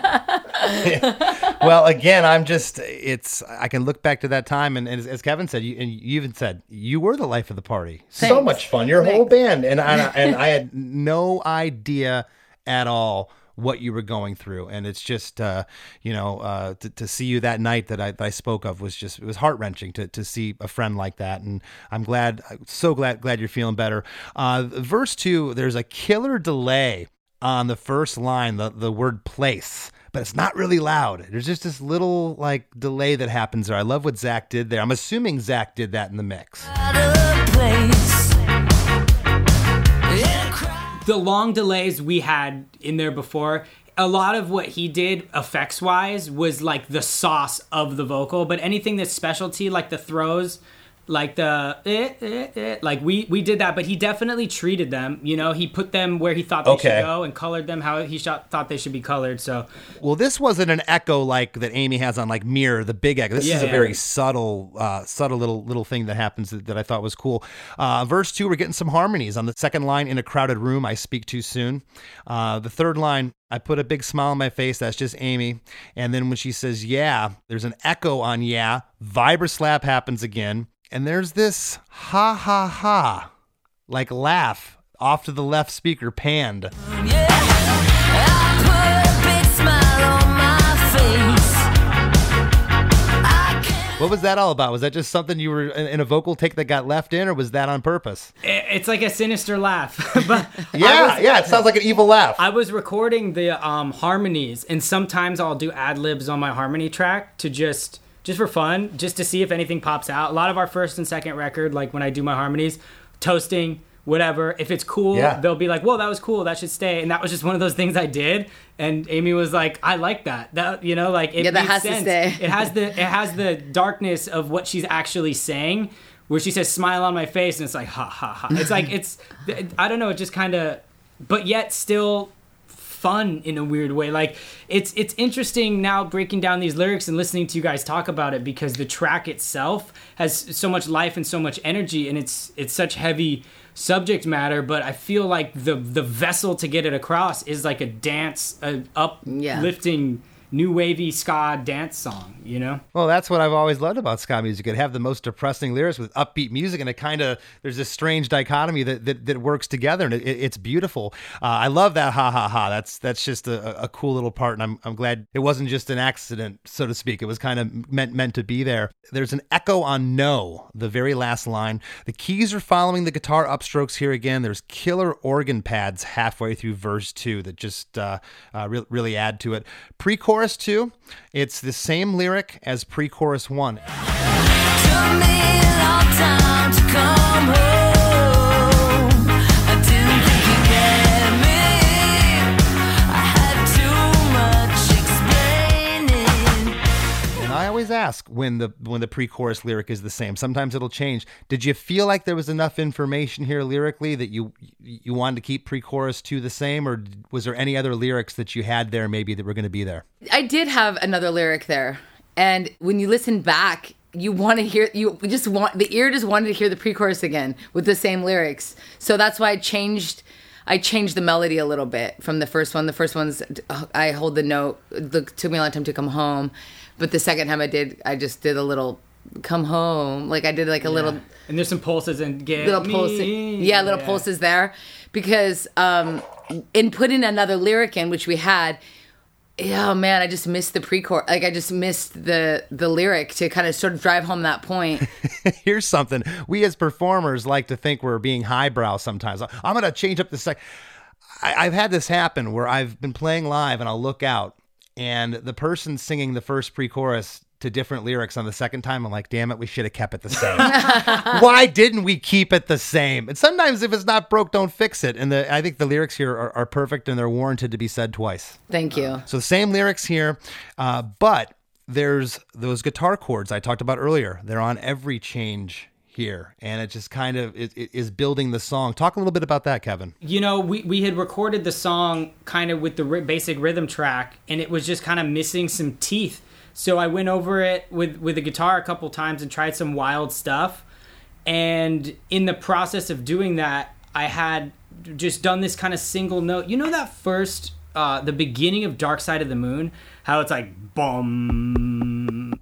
Well, again, I can look back to that time and as Kevin said, you even said you were the life of the party. Thanks. So much fun, your whole band. And I had no idea at all what you were going through. And it's just, to see you that night that I spoke of it was heart wrenching to see a friend like that. And I'm so glad you're feeling better. Verse 2, there's a killer delay on the first line, the word place, but it's not really loud. There's just this little like delay that happens there. I love what Zach did there. I'm assuming Zach did that in the mix. The long delays we had in there before, a lot of what he did effects wise was like the sauce of the vocal, but anything that's specialty, like the throws, like the like we did that, but he definitely treated them. He put them where he thought they should go and colored them how he thought they should be colored. So, well, this wasn't an echo like that Amy has on like Mirror, the big echo. This is a very subtle little thing that happens that I thought was cool. Verse 2, we're getting some harmonies on the second line. In a crowded room, I speak too soon. The third line, I put a big smile on my face. That's just Amy. And then when she says, yeah, there's an echo on yeah. Vibra-slap happens again. And there's this ha ha ha, like laugh off to the left speaker panned. Yeah, I put a big smile on my face. What was that all about? Was that just something you were in a vocal take that got left in, or was that on purpose? It's like a sinister laugh. But it sounds like an evil laugh. I was recording the harmonies, and sometimes I'll do ad-libs on my harmony track to just for fun, just to see if anything pops out. A lot of our first and second record, like when I do my harmonies, toasting, whatever, if it's cool, they'll be like, whoa, that was cool, that should stay. And that was just one of those things I did. And Amy was like, I like that. That, like, it that makes has sense. to stay. It has the darkness of what she's actually saying, where she says, smile on my face, and it's like, ha, ha, ha. It's like, I don't know, it just kind of, but yet still fun in a weird way. Like it's interesting now breaking down these lyrics and listening to you guys talk about it, because the track itself has so much life and so much energy, and it's such heavy subject matter, but I feel like the vessel to get it across is like a dance, uplifting new wavy ska dance song, you know? Well, that's what I've always loved about ska music. It have the most depressing lyrics with upbeat music, and it kind of, there's this strange dichotomy that works together, and it's beautiful. I love that ha ha ha. That's just a cool little part, and I'm glad it wasn't just an accident, so to speak. It was kind of meant to be there. There's an echo on No, the very last line. The keys are following the guitar upstrokes here again. There's killer organ pads halfway through verse 2 that just really add to it. Pre-chorus 2, it's the same lyric as pre-chorus 1. Took me a long time to come home. I didn't think you'd get me. I had too much explaining. And I always ask when the pre-chorus lyric is the same. Sometimes it'll change. Did you feel like there was enough information here lyrically that you wanted to keep pre-chorus 2 the same, or was there any other lyrics that you had there maybe that were going to be there? I did have another lyric there. And when you listen back, you want to hear, the ear just wanted to hear the pre-chorus again with the same lyrics. So that's why I changed the melody a little bit from the first one. The first one's, I hold the note, it took me a long time to come home. But the second time I just did a little come home. Like I did like a little. And there's some pulses and pulses there. Because in putting another lyric in, which we had, oh man, I just missed the pre-chorus. Like I just missed the lyric to kind of sort of drive home that point. Here's something. We as performers like to think we're being highbrow sometimes. I'm going to change up the second. I've had this happen where I've been playing live and I'll look out and the person singing the first pre-chorus to different lyrics on the second time, I'm like, damn it, we should have kept it the same. Why didn't we keep it the same? And sometimes if it's not broke, don't fix it. And I think the lyrics here are perfect and they're warranted to be said twice. Thank you. So the same lyrics here, but there's those guitar chords I talked about earlier. They're on every change here, and it just kind of is building the song. Talk a little bit about that, Kevin. You know, we had recorded the song kind of with the basic rhythm track, and it was just kind of missing some teeth. So I went over it with the guitar a couple times and tried some wild stuff. And in the process of doing that, I had just done this kind of single note. You know that first, the beginning of Dark Side of the Moon? How it's like, boom.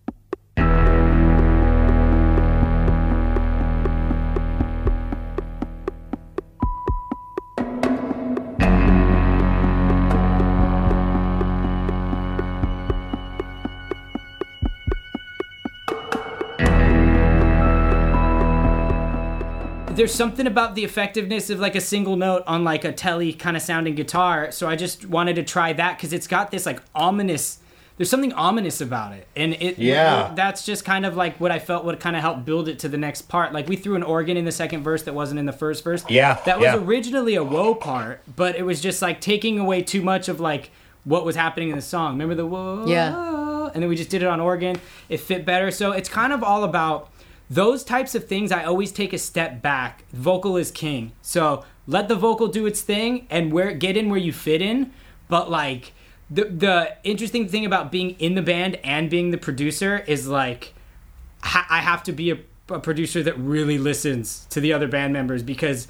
There's something about the effectiveness of like a single note on like a telly kind of sounding guitar. So I just wanted to try that because it's got this like ominous, there's something ominous about it. And that's just kind of like what I felt would kind of help build it to the next part. Like we threw an organ in the second verse that wasn't in the first verse. Yeah. That was originally a whoa part, but it was just like taking away too much of like what was happening in the song. Remember the whoa? Yeah. And then we just did it on organ. It fit better. So it's kind of all about those types of things. I always take a step back. Vocal is king. So let the vocal do its thing and get in where you fit in. But like the interesting thing about being in the band and being the producer is like I have to be a producer that really listens to the other band members, because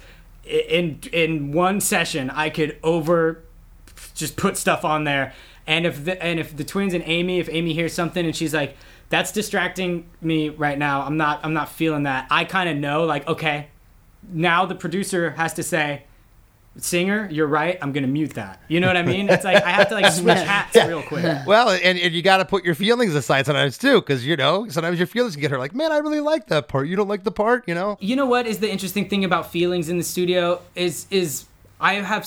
in one session I could just put stuff on there. And if the twins and if Amy hears something and she's like, that's distracting me right now, I'm not feeling that, I kind of know like, okay, now the producer has to say, singer, you're right, I'm gonna mute that. You know what I mean? It's like I have to like switch hats real quick. Well, and you got to put your feelings aside sometimes too, because you know sometimes your feelings can get hurt. Like, man, I really like that part. You don't like the part, you know? You know what is the interesting thing about feelings in the studio is I have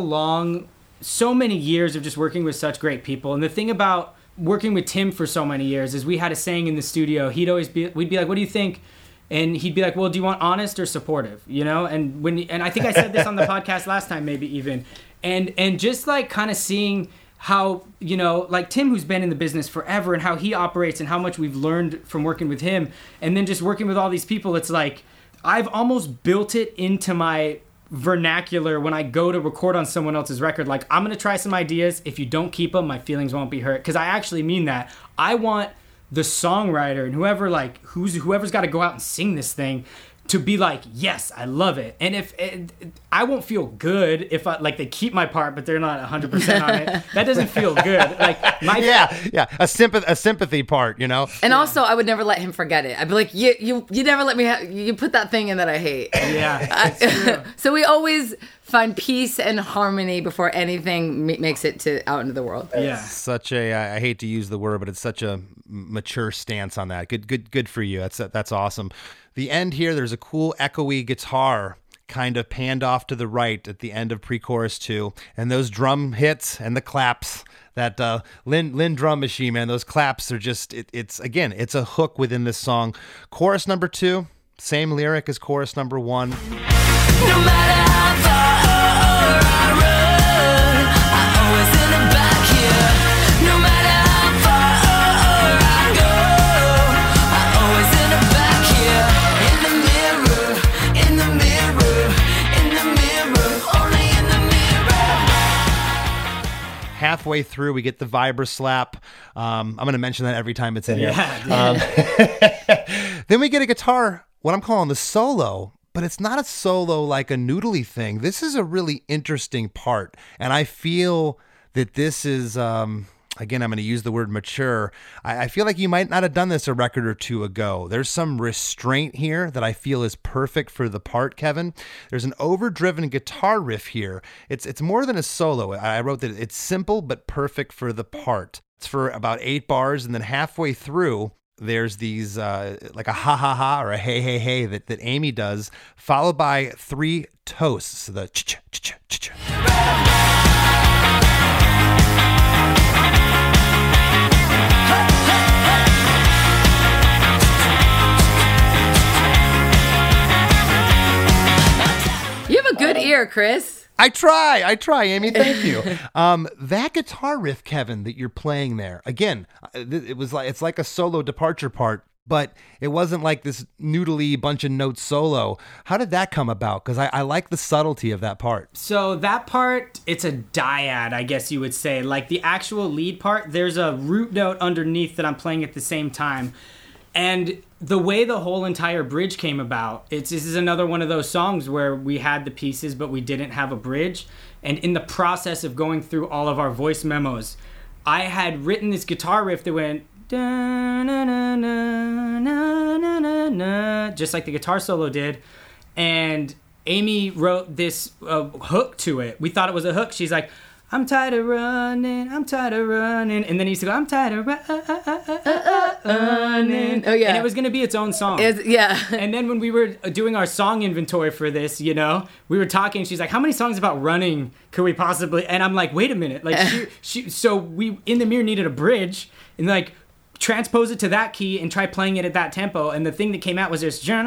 so many years of just working with such great people, and the thing about working with Tim for so many years is we had a saying in the studio. We'd be like, what do you think? And he'd be like, well, do you want honest or supportive? You know? And I think I said this on the podcast last time, maybe even. And just like kind of seeing how, you know, like Tim, who's been in the business forever, and how he operates and how much we've learned from working with him. And then just working with all these people, it's like, I've almost built it into my vernacular when I go to record on someone else's record. Like, I'm gonna try some ideas. If you don't keep them, my feelings won't be hurt, because I actually mean that. I want the songwriter and whoever's got to go out and sing this thing to be like, yes, I love it. And if I won't feel good if they keep my part, but they're not 100% on it. That doesn't feel good. Like a sympathy part, you know. And also, I would never let him forget it. I'd be like, you never let me you put that thing in that I hate. Yeah, that's true. So we always find peace and harmony before anything makes it out into the world. Yeah. Such I hate to use the word, but it's such a mature stance on that. Good for you. That's awesome. The end here, there's a cool echoey guitar kind of panned off to the right at the end of pre-chorus 2, and those drum hits and the claps, that Lynn drum machine, man, those claps are just, it's a hook within this song. Chorus number 2, same lyric as chorus number 1. No matter how far I run, I always end up back here. No matter how far I go, I always end up back here. In the mirror, in the mirror, in the mirror, only in the mirror. Halfway through, we get the vibra slap. I'm going to mention that every time it's in here. Then we get a guitar, what I'm calling the solo. But it's not a solo like a noodly thing. This is a really interesting part. And I feel that this is, again, I'm going to use the word mature. I feel like you might not have done this a record or two ago. There's some restraint here that I feel is perfect for the part, Kevin. There's an overdriven guitar riff here. It's more than a solo. I wrote that it's simple but perfect for the part. It's for about 8 bars, and then halfway through, there's these like a ha ha ha or a hey hey hey that Amy does, followed by 3 toasts. The ch ch ch ch ch. You have a good ear, Chris. I try, Amy. Thank you. That guitar riff, Kevin, that you're playing there, again, it's like a solo departure part, but it wasn't like this noodly bunch of notes solo. How did that come about? Because I like the subtlety of that part. So that part, it's a dyad, I guess you would say. Like the actual lead part, there's a root note underneath that I'm playing at the same time. And the way the whole entire bridge came about, this is another one of those songs where we had the pieces, but we didn't have a bridge. And in the process of going through all of our voice memos, I had written this guitar riff that went, da, na, na, na, na, na, na, na, just like the guitar solo did. And Amy wrote this hook to it. We thought it was a hook. She's like, I'm tired of running, I'm tired of running. And then he used to go, I'm tired of running. Oh, yeah. And it was going to be its own song. Yeah. And then when we were doing our song inventory for this, we were talking. She's like, how many songs about running could we possibly? And I'm like, wait a minute. Like, so we, In the Mirror, needed a bridge. And like, transpose it to that key and try playing it at that tempo. And the thing that came out was this. So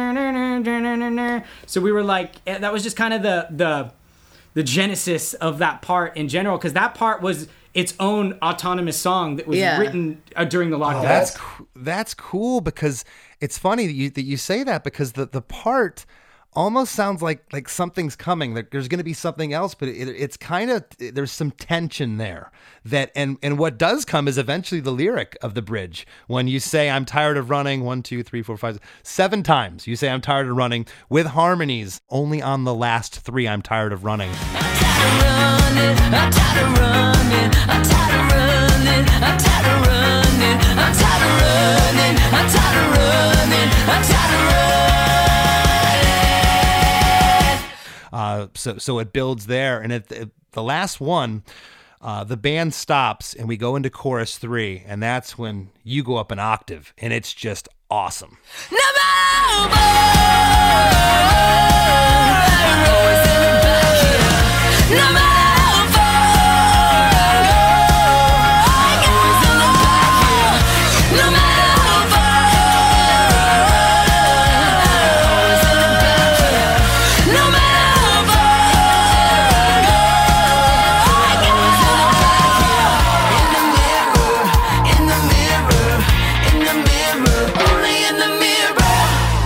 we were like, that was just kind of the genesis of that part in general, because that part was its own autonomous song that was written during the lockdown. That's cool, because it's funny that you say that, because the part almost sounds like something's coming. There's going to be something else, but it's kind of, there's some tension there. And what does come is eventually the lyric of the bridge. When you say, I'm tired of running, 1, 2, 3, 4, 5, 7 times, you say, I'm tired of running, with harmonies only on the last 3, I'm tired of running. I'm tired of running, I'm tired of running, I'm tired of running, I'm tired of running, I'm tired of running, I'm tired of running. So it builds there, and at the last one, the band stops, and we go into chorus 3, and that's when you go up an octave, and it's just awesome. No matter what, no matter how far I go, I'm always in the back here. No matter how far I'm always in the back here. No matter how far I go, I'm always in the back here. In the mirror, in the mirror, only in the mirror.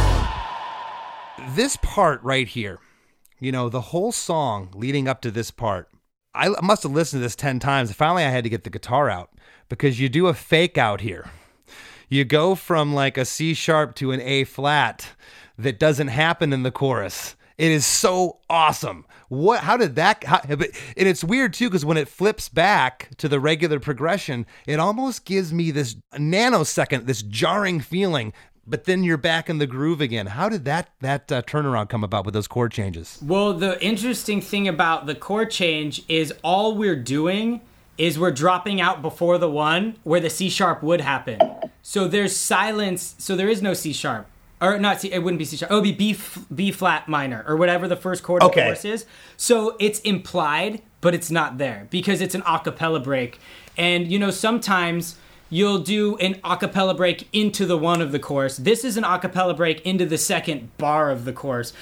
This part right here, the whole song leading up to this part, I must have listened to this 10 times. Finally, I had to get the guitar out, because you do a fake out here. You go from like a C sharp to an A flat. that doesn't happen in the chorus. It is so awesome. How did that, and it's weird too, because when it flips back to the regular progression, it almost gives me this nanosecond, this jarring feeling, but then you're back in the groove again. How did that turnaround come about with those chord changes? Well, the interesting thing about the chord change is all we're doing is we're dropping out before the one where the C sharp would happen. So there's silence, so there is no C sharp. Or not C, it wouldn't be C sharp. It would be B flat minor or whatever the first chord of the chorus is. So it's implied, but it's not there because it's an a cappella break. And you know, sometimes you'll do an a cappella break into the one of the chorus. This is an a cappella break into the second bar of the chorus.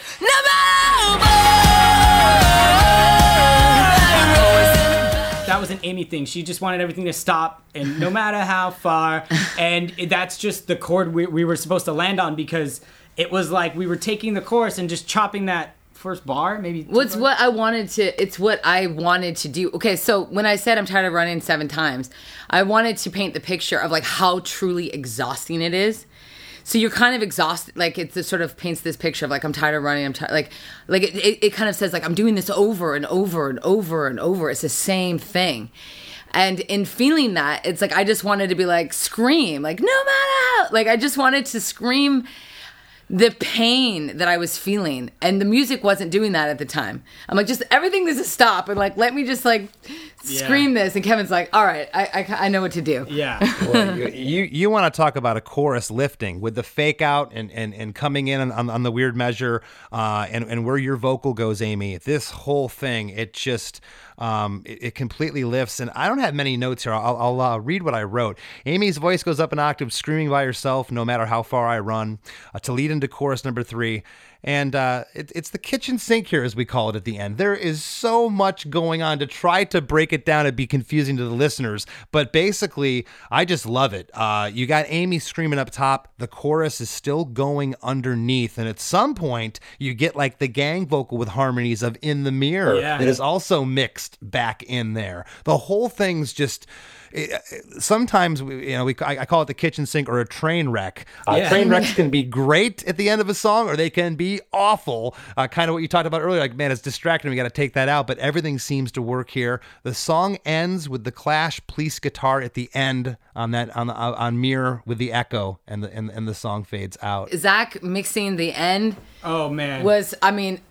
That was an Amy thing. She just wanted everything to stop, and no matter how far. And that's just the chord we were supposed to land on, because it was like we were taking the chorus and just chopping that first bar, maybe. It's what I wanted to do. Okay, so when I said I'm tired of running 7 times, I wanted to paint the picture of like how truly exhausting it is. So you're kind of exhausted, like it sort of paints this picture of like, I'm tired of running, I'm tired, like it kind of says like, I'm doing this over and over and over and over. It's the same thing. And in feeling that, it's like, I just wanted to be like, scream, like, no matter how, like, I just wanted to scream the pain that I was feeling, and the music wasn't doing that at the time. I'm like, just everything needs to stop, and like, let me just like scream this. And Kevin's like, all right, I know what to do. Yeah. Well, you want to talk about a chorus lifting with the fake out and coming in on the weird measure, and where your vocal goes, Amy. This whole thing, it just it completely lifts. And I don't have many notes here. I'll read what I wrote. Amy's voice goes up an octave, screaming by herself, no matter how far I run, to lead into chorus number 3. And it's the kitchen sink here, as we call it at the end. There is so much going on. To try to break it down, it'd be confusing to the listeners. But basically, I just love it. You got Amy screaming up top. The chorus is still going underneath. And at some point, you get like the gang vocal with harmonies of In the Mirror that is also mixed back in there. The whole thing's just... sometimes I call it the kitchen sink or a train wreck. Train wrecks can be great at the end of a song, or they can be awful. Kind of what you talked about earlier, like, man, it's distracting, we got to take that out. But everything seems to work here. The song ends with the Clash police guitar at the end on Mirror with the echo, and the song fades out. Zach mixing the end. Oh man, was, I mean,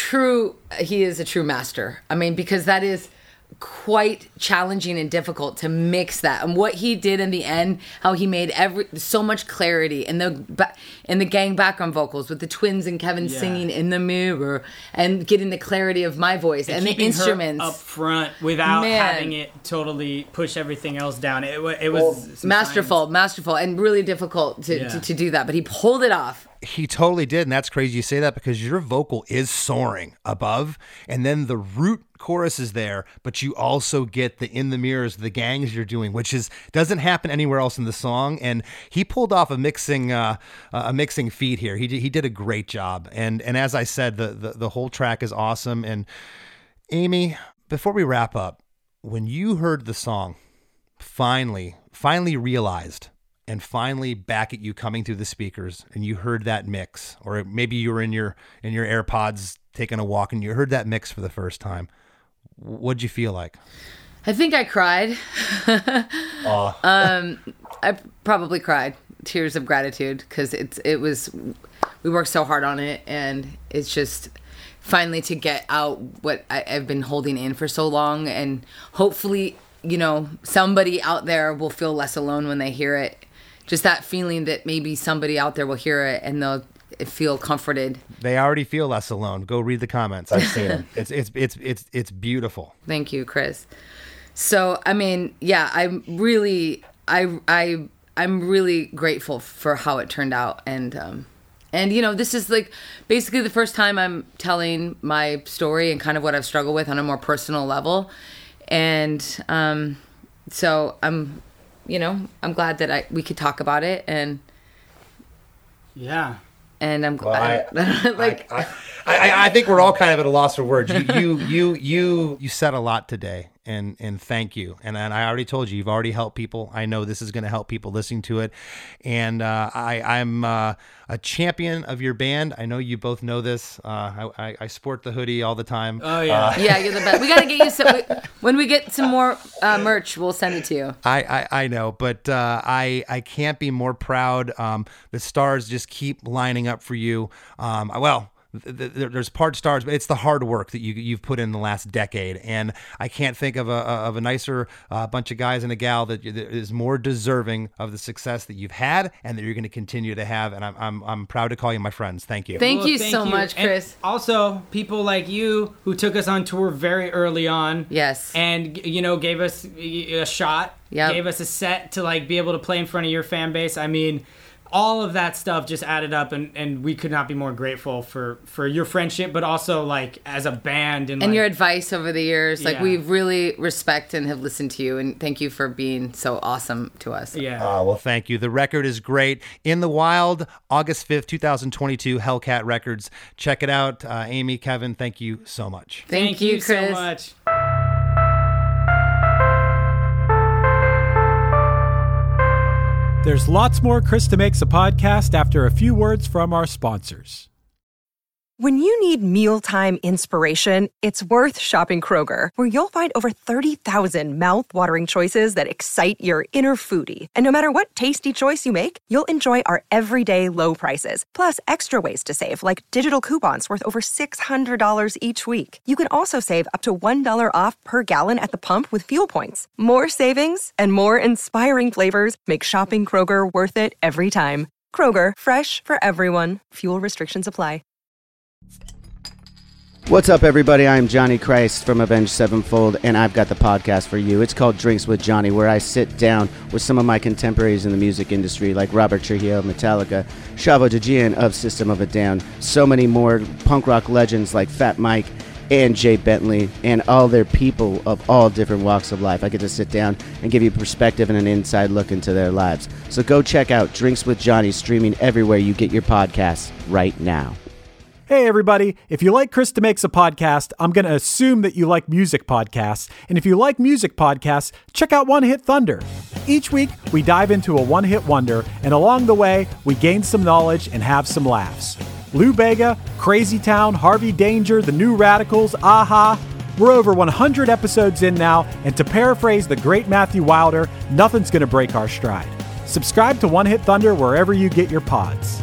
he is a true master. I mean, because that is quite challenging and difficult to mix that, and what he did in the end, how he made so much clarity in the gang background vocals with the twins and Kevin singing In the Mirror, and getting the clarity of my voice and the instruments up front without having it totally push everything else down. It was masterful, and really difficult to do that, but he pulled it off. He totally did, and that's crazy you say that, because your vocal is soaring above, and then the root chorus is there, but you also get the In the Mirrors, the gangs you're doing, which doesn't happen anywhere else in the song. And he pulled off a mixing feat here. He did a great job, and as I said, the whole track is awesome. And Amy, before we wrap up, when you heard the song, finally realized, and finally back at you coming through the speakers, and you heard that mix, or maybe you were in your AirPods taking a walk and you heard that mix for the first time, what'd you feel like? I think I cried. I probably cried tears of gratitude, because we worked so hard on it, and it's just finally to get out what I've been holding in for so long, and hopefully, somebody out there will feel less alone when they hear it. Just that feeling that maybe somebody out there will hear it and they'll feel comforted. They already feel less alone. Go read the comments. I've seen them. It's beautiful. Thank you, Chris. So, I mean, yeah, I'm really grateful for how it turned out, and this is like basically the first time I'm telling my story and kind of what I've struggled with on a more personal level, and so I'm glad that we could talk about it, and I'm glad. I think we're all kind of at a loss for words. You said a lot today, and thank you. And I already told you, you've already helped people. I know this is going to help people listening to it. And I'm a champion of your band. I know you both know this. I sport the hoodie all the time. Oh yeah. Yeah, you're the best. We got to get you some. When we get some more merch, we'll send it to you. I know, but I can't be more proud. The stars just keep lining up for you. There's part stars, but it's the hard work that you've put in the last decade, and I can't think of a nicer bunch of guys and a gal that is more deserving of the success that you've had and that you're going to continue to have. And I'm proud to call you my friends. Thank you. Thank you so much, Chris. And also, people like you who took us on tour very early on. Yes. And gave us a shot. Yep. Gave us a set to be able to play in front of your fan base. I mean, all of that stuff just added up, and we could not be more grateful for your friendship, but also as a band and your advice over the years. Yeah. We really respect and have listened to you, and thank you for being so awesome to us. Yeah. Well, thank you. The record is great. In the Wild, August 5th, 2022, Hellcat Records. Check it out. Amy, Kevin, thank you so much. Thank you, Chris. So much. There's lots more Krista Makes a Podcast after a few words from our sponsors. When you need mealtime inspiration, it's worth shopping Kroger, where you'll find over 30,000 mouth-watering choices that excite your inner foodie. And no matter what tasty choice you make, you'll enjoy our everyday low prices, plus extra ways to save, like digital coupons worth over $600 each week. You can also save up to $1 off per gallon at the pump with fuel points. More savings and more inspiring flavors make shopping Kroger worth it every time. Kroger, fresh for everyone. Fuel restrictions apply. What's up, everybody? I'm Johnny Christ from Avenged Sevenfold, and I've got the podcast for you. It's called Drinks with Johnny, where I sit down with some of my contemporaries in the music industry, like Robert Trujillo of Metallica, Shavo Dajian of System of a Down, so many more punk rock legends like Fat Mike and Jay Bentley, and all their people of all different walks of life. I get to sit down and give you perspective and an inside look into their lives. So go check out Drinks with Johnny, streaming everywhere you get your podcasts right now. Hey, everybody. If you like Krista Makes a Podcast, I'm going to assume that you like music podcasts. And if you like music podcasts, check out One Hit Thunder. Each week, we dive into a one-hit wonder, and along the way, we gain some knowledge and have some laughs. Lou Bega, Crazy Town, Harvey Danger, The New Radicals, Aha. We're over 100 episodes in now, and to paraphrase the great Matthew Wilder, nothing's going to break our stride. Subscribe to One Hit Thunder wherever you get your pods.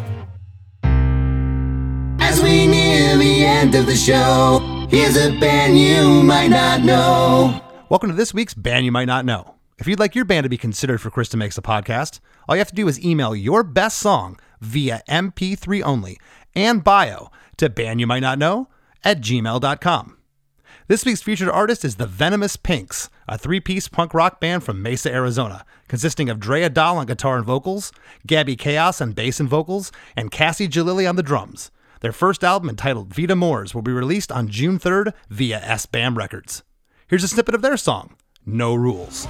As we near the end of the show, here's a band you might not know. Welcome to this week's Band You Might Not Know. If you'd like your band to be considered for Krista Makes a Podcast, all you have to do is email your best song via MP3 only and bio to bandyoumightnotknow@gmail.com. This week's featured artist is the Venomous Pinks, a three-piece punk rock band from Mesa, Arizona, consisting of Drea Dahl on guitar and vocals, Gabby Chaos on bass and vocals, and Cassie Jalili on the drums. Their first album, entitled Vita Moors, will be released on June 3rd via S-BAM Records. Here's a snippet of their song, No Rules.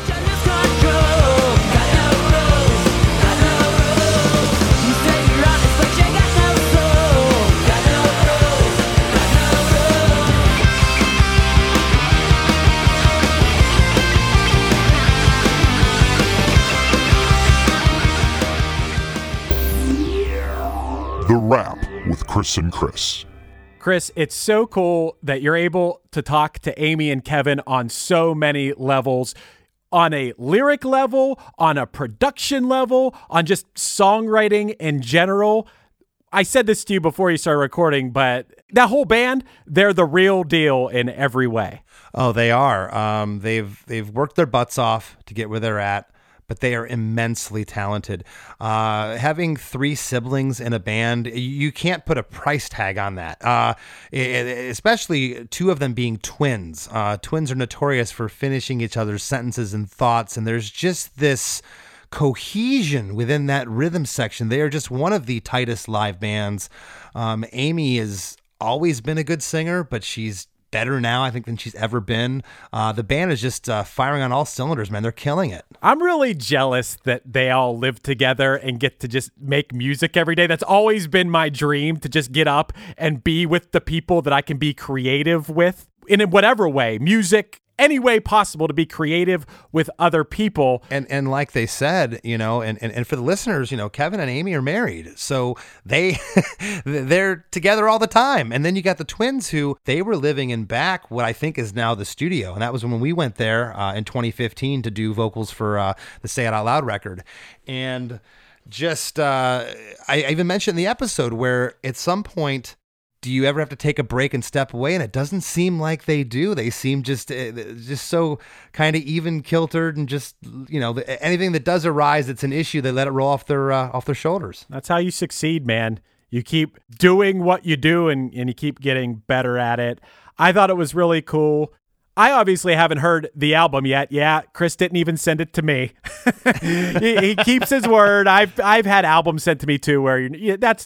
The Wrap with Chris and Chris. Chris, it's so cool that you're able to talk to Amy and Kevin on so many levels. On a lyric level, on a production level, on just songwriting in general. I said this to you before you started recording, but that whole band, they're the real deal in every way. Oh, they are. They've worked their butts off to get where they're at, but they are immensely talented. Having three siblings in a band, you can't put a price tag on that, especially two of them being twins. Twins are notorious for finishing each other's sentences and thoughts, and there's just this cohesion within that rhythm section. They are just one of the tightest live bands. Amy has always been a good singer, but she's better now, I think, than she's ever been. The band is just firing on all cylinders, man. They're killing it. I'm really jealous that they all live together and get to just make music every day. That's always been my dream, to just get up and be with the people that I can be creative with in whatever way, music, any way possible to be creative with other people. And like they said, and for the listeners, Kevin and Amy are married, so they're together all the time. And then you got the twins who they were living in back what I think is now the studio, and that was when we went there in 2015 to do vocals for the Say It Out Loud record. And just I even mentioned in the episode where at some point, do you ever have to take a break and step away? And it doesn't seem like they do. They seem just so kind of even kiltered, and just, anything that does arise that's an issue, they let it roll off their shoulders. That's how you succeed, man. You keep doing what you do, and you keep getting better at it. I thought it was really cool. I obviously haven't heard the album yet. Yeah, Chris didn't even send it to me. he keeps his word. I've had albums sent to me too, where that's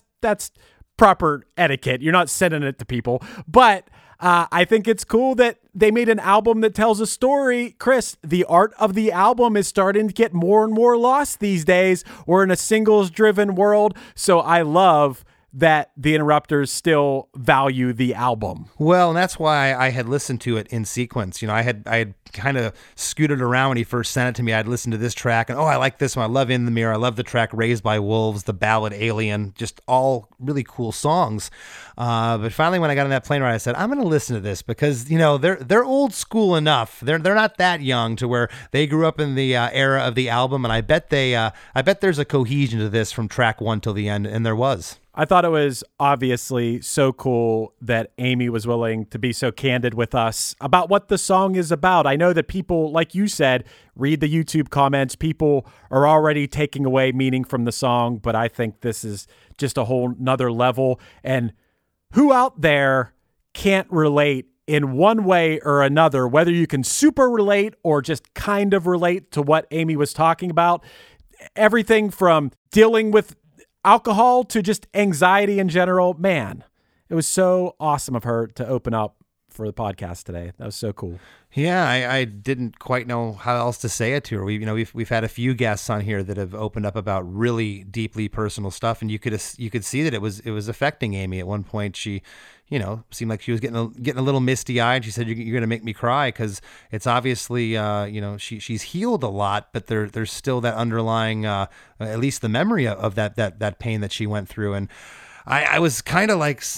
proper etiquette. You're not sending it to people. But I think it's cool that they made an album that tells a story. Chris, the art of the album is starting to get more and more lost these days. We're in a singles-driven world, so I love that the Interrupters still value the album. Well, and that's why I had listened to it in sequence. I had kind of scooted around when he first sent it to me. I'd listened to this track, and I like this one. I love In the Mirror. I love the track Raised by Wolves, the ballad Alien, just all really cool songs. But finally, when I got on that plane ride, I said, I'm going to listen to this because, they're old school enough. They're not that young to where they grew up in the era of the album, and I bet there's a cohesion to this from track 1 till the end, and there was. I thought it was obviously so cool that Amy was willing to be so candid with us about what the song is about. I know that people, like you said, read the YouTube comments. People are already taking away meaning from the song, but I think this is just a whole nother level. And who out there can't relate in one way or another, whether you can super relate or just kind of relate to what Amy was talking about? Everything from dealing with alcohol to just anxiety in general. Man, it was so awesome of her to open up for the podcast today. That was so cool. Yeah, I didn't quite know how else to say it to her. We've had a few guests on here that have opened up about really deeply personal stuff, and you could see that it was affecting Amy. At one point, she, seemed like she was getting a little misty eyed. She said, "You're going to make me cry," because it's obviously, she's healed a lot, but there's still that underlying, at least the memory of that pain that she went through. And I was kind of like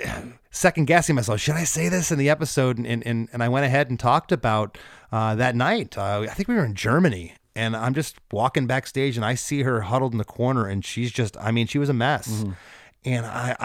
second guessing myself. Should I say this in the episode? And I went ahead and talked about that night. I think we were in Germany, and I'm just walking backstage, and I see her huddled in the corner, and she's just, she was a mess. Mm-hmm. And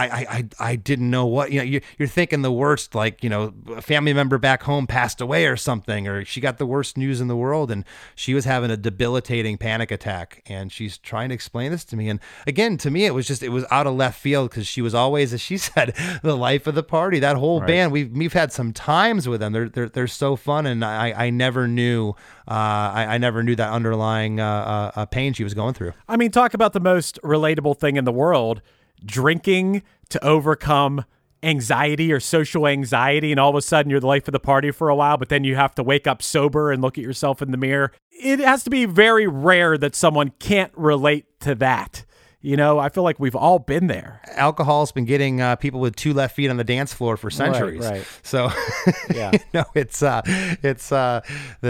I didn't know what, you're thinking the worst, like, a family member back home passed away or something, or she got the worst news in the world, and she was having a debilitating panic attack, and she's trying to explain this to me. And again, to me, it was out of left field, because she was always, as she said, the life of the party. That whole band, we've had some times with them. They're so fun, and I never knew I never knew that underlying pain she was going through. Talk about the most relatable thing in the world. Drinking to overcome anxiety or social anxiety, and all of a sudden you're the life of the party for a while, but then you have to wake up sober and look at yourself in the mirror. It has to be very rare that someone can't relate to that. I feel like we've all been there. Alcohol's been getting people with 2 left feet on the dance floor for centuries. Right. So, yeah, it's the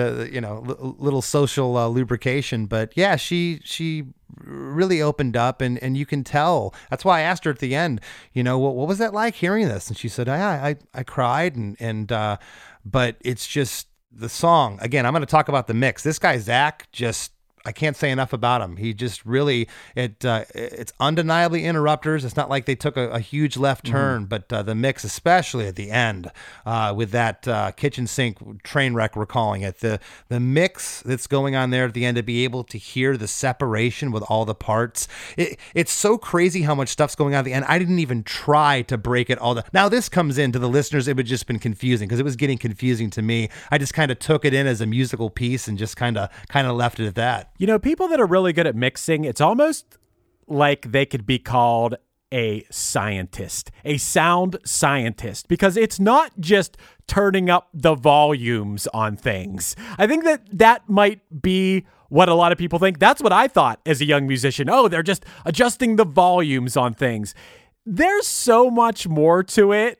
little social lubrication. But yeah, she really opened up, and you can tell. That's why I asked her at the end, what was that like hearing this? And she said, I cried, and but it's just the song. Again, I'm going to talk about the mix. This guy Zach, just, I can't say enough about him. He just really, it's undeniably Interrupters. It's not like they took a huge left turn, but the mix, especially at the end, with that kitchen sink train wreck, we're calling it, the mix that's going on there at the end, to be able to hear the separation with all the parts. It's so crazy how much stuff's going on at the end. I didn't even try to break it all down. Now this comes in to the listeners, it would just been confusing, because it was getting confusing to me. I just kind of took it in as a musical piece and just kind of left it at that. People that are really good at mixing, it's almost like they could be called a scientist, a sound scientist, because it's not just turning up the volumes on things. I think that might be what a lot of people think. That's what I thought as a young musician. Oh, they're just adjusting the volumes on things. There's so much more to it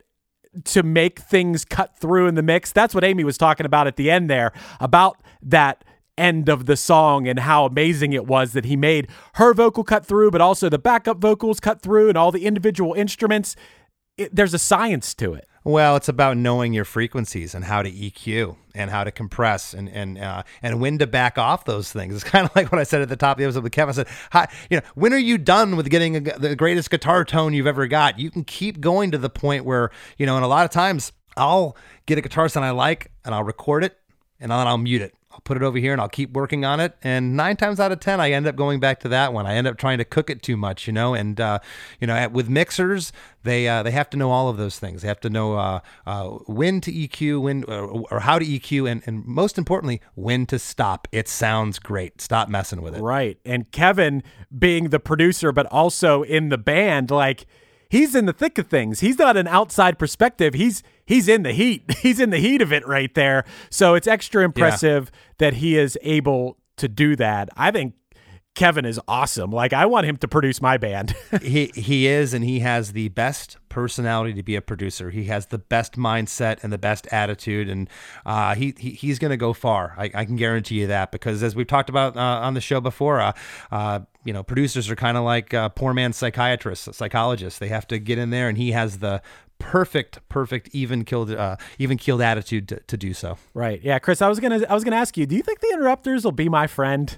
to make things cut through in the mix. That's what Amy was talking about at the end there, about that end of the song and how amazing it was that he made her vocal cut through, but also the backup vocals cut through and all the individual instruments. There's a science to it. Well, it's about knowing your frequencies and how to EQ and how to compress and when to back off those things. It's kind of like what I said at the top of the episode with Kevin. I said, when are you done with getting the greatest guitar tone you've ever got? You can keep going to the point where, and a lot of times I'll get a guitar sound I like and I'll record it and then I'll mute it. I'll put it over here and I'll keep working on it. And 9 times out of 10, I end up going back to that one. I end up trying to cook it too much, and, with mixers, they have to know all of those things. They have to know when to EQ, or how to EQ, and most importantly, when to stop. It sounds great. Stop messing with it. Right. And Kevin, being the producer, but also in the band, he's in the thick of things. He's not an outside perspective. He's in the heat. He's in the heat of it right there. So it's extra impressive that he is able to do that. I think Kevin is awesome. I want him to produce my band. He is, and he has the best personality to be a producer. He has the best mindset and the best attitude, and he's going to go far. I can guarantee you that, because as we've talked about on the show before, producers are kind of like poor man's psychologists. They have to get in there, and he has the perfect even-keeled attitude to do so. Right. Yeah, Chris, I was gonna ask you, do you think the Interrupters will be my friend?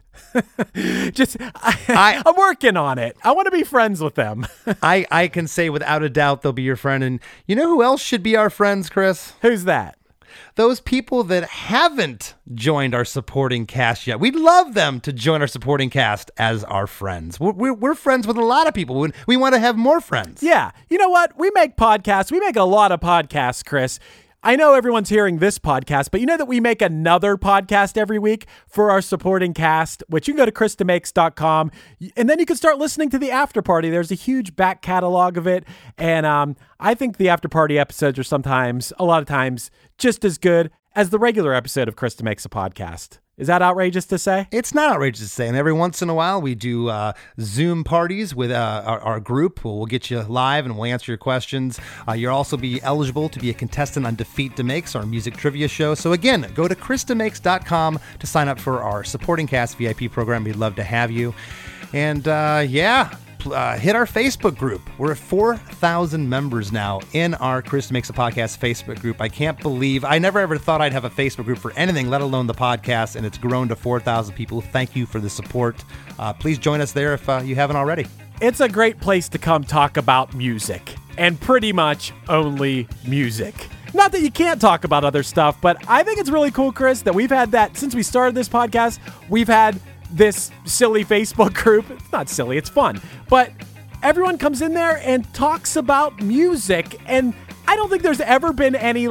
I'm working on it. I want to be friends with them. I can say without a doubt they'll be your friend. And you know who else should be our friends, Chris? Who's that? Those people that haven't joined our supporting cast yet. We'd love them to join our supporting cast as our friends. We're friends with a lot of people. We want to have more friends. Yeah. You know what? We make podcasts. We make a lot of podcasts, Chris. I know everyone's hearing this podcast, but you know that we make another podcast every week for our supporting cast, which you can go to KristaMakes.com, and then you can start listening to the After Party. There's a huge back catalog of it, and I think the After Party episodes are a lot of times, just as good as the regular episode of Krista Makes a Podcast. Is that outrageous to say? It's not outrageous to say. And every once in a while, we do Zoom parties with our group. We'll get you live and we'll answer your questions. You'll also be eligible to be a contestant on Defeat to Makes, our music trivia show. So again, go to KristaMakes.com to sign up for our supporting cast VIP program. We'd love to have you. And hit our Facebook group. We're at 4,000 members now in our Krista Makes a Podcast Facebook group. I can't believe, I never ever thought I'd have a Facebook group for anything, let alone the podcast, and it's grown to 4,000 people. Thank you for the support. Please join us there if you haven't already. It's a great place to come talk about music, and pretty much only music. Not that you can't talk about other stuff, but I think it's really cool, Chris, that we've had that since we started this podcast. We've had this silly Facebook group. It's not silly, it's fun. But everyone comes in there and talks about music, and I don't think there's ever been any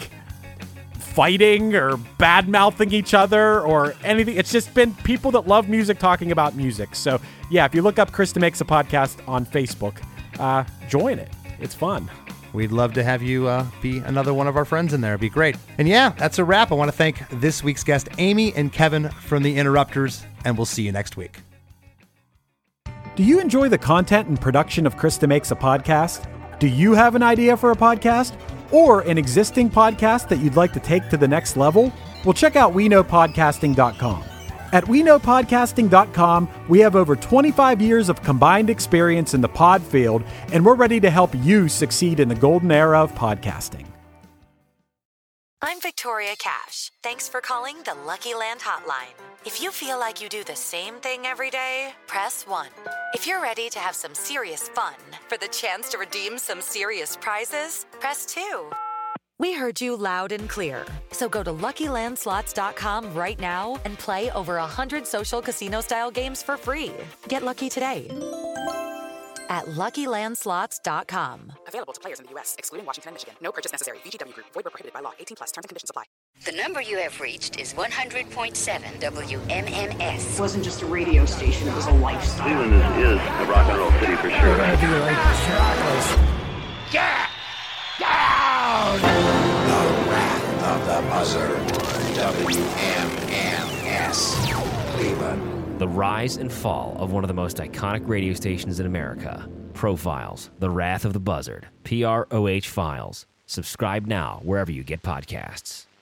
fighting or bad-mouthing each other or anything. It's just been people that love music talking about music. So yeah, if you look up Krista Makes a Podcast on Facebook, join it. It's fun. We'd love to have you be another one of our friends in there. It'd be great. And yeah, that's a wrap. I want to thank this week's guest, Amy and Kevin from the Interrupters, and we'll see you next week. Do you enjoy the content and production of Krista Makes a Podcast? Do you have an idea for a podcast or an existing podcast that you'd like to take to the next level? Well, check out WeKnowPodcasting.com. At WeKnowPodcasting.com, we have over 25 years of combined experience in the pod field, and we're ready to help you succeed in the golden era of podcasting. I'm Victoria Cash. Thanks for calling the Lucky Land Hotline. If you feel like you do the same thing every day, press 1. If you're ready to have some serious fun for the chance to redeem some serious prizes, press 2. We heard you loud and clear. So go to LuckyLandSlots.com right now and play over 100 social casino-style games for free. Get lucky today at LuckyLandSlots.com. Available to players in the U.S., excluding Washington and Michigan. No purchase necessary. VGW Group. Void where prohibited by law. 18+. Terms and conditions apply. The number you have reached is 100.7 WMMS. It wasn't just a radio station, it was a lifestyle. Cleveland is a rock and roll city for sure. Yeah! Down! The Wrath of the Buzzard. WMMS. Cleveland. The rise and fall of one of the most iconic radio stations in America. Profiles, The Wrath of the Buzzard, PROH Files. Subscribe now wherever you get podcasts.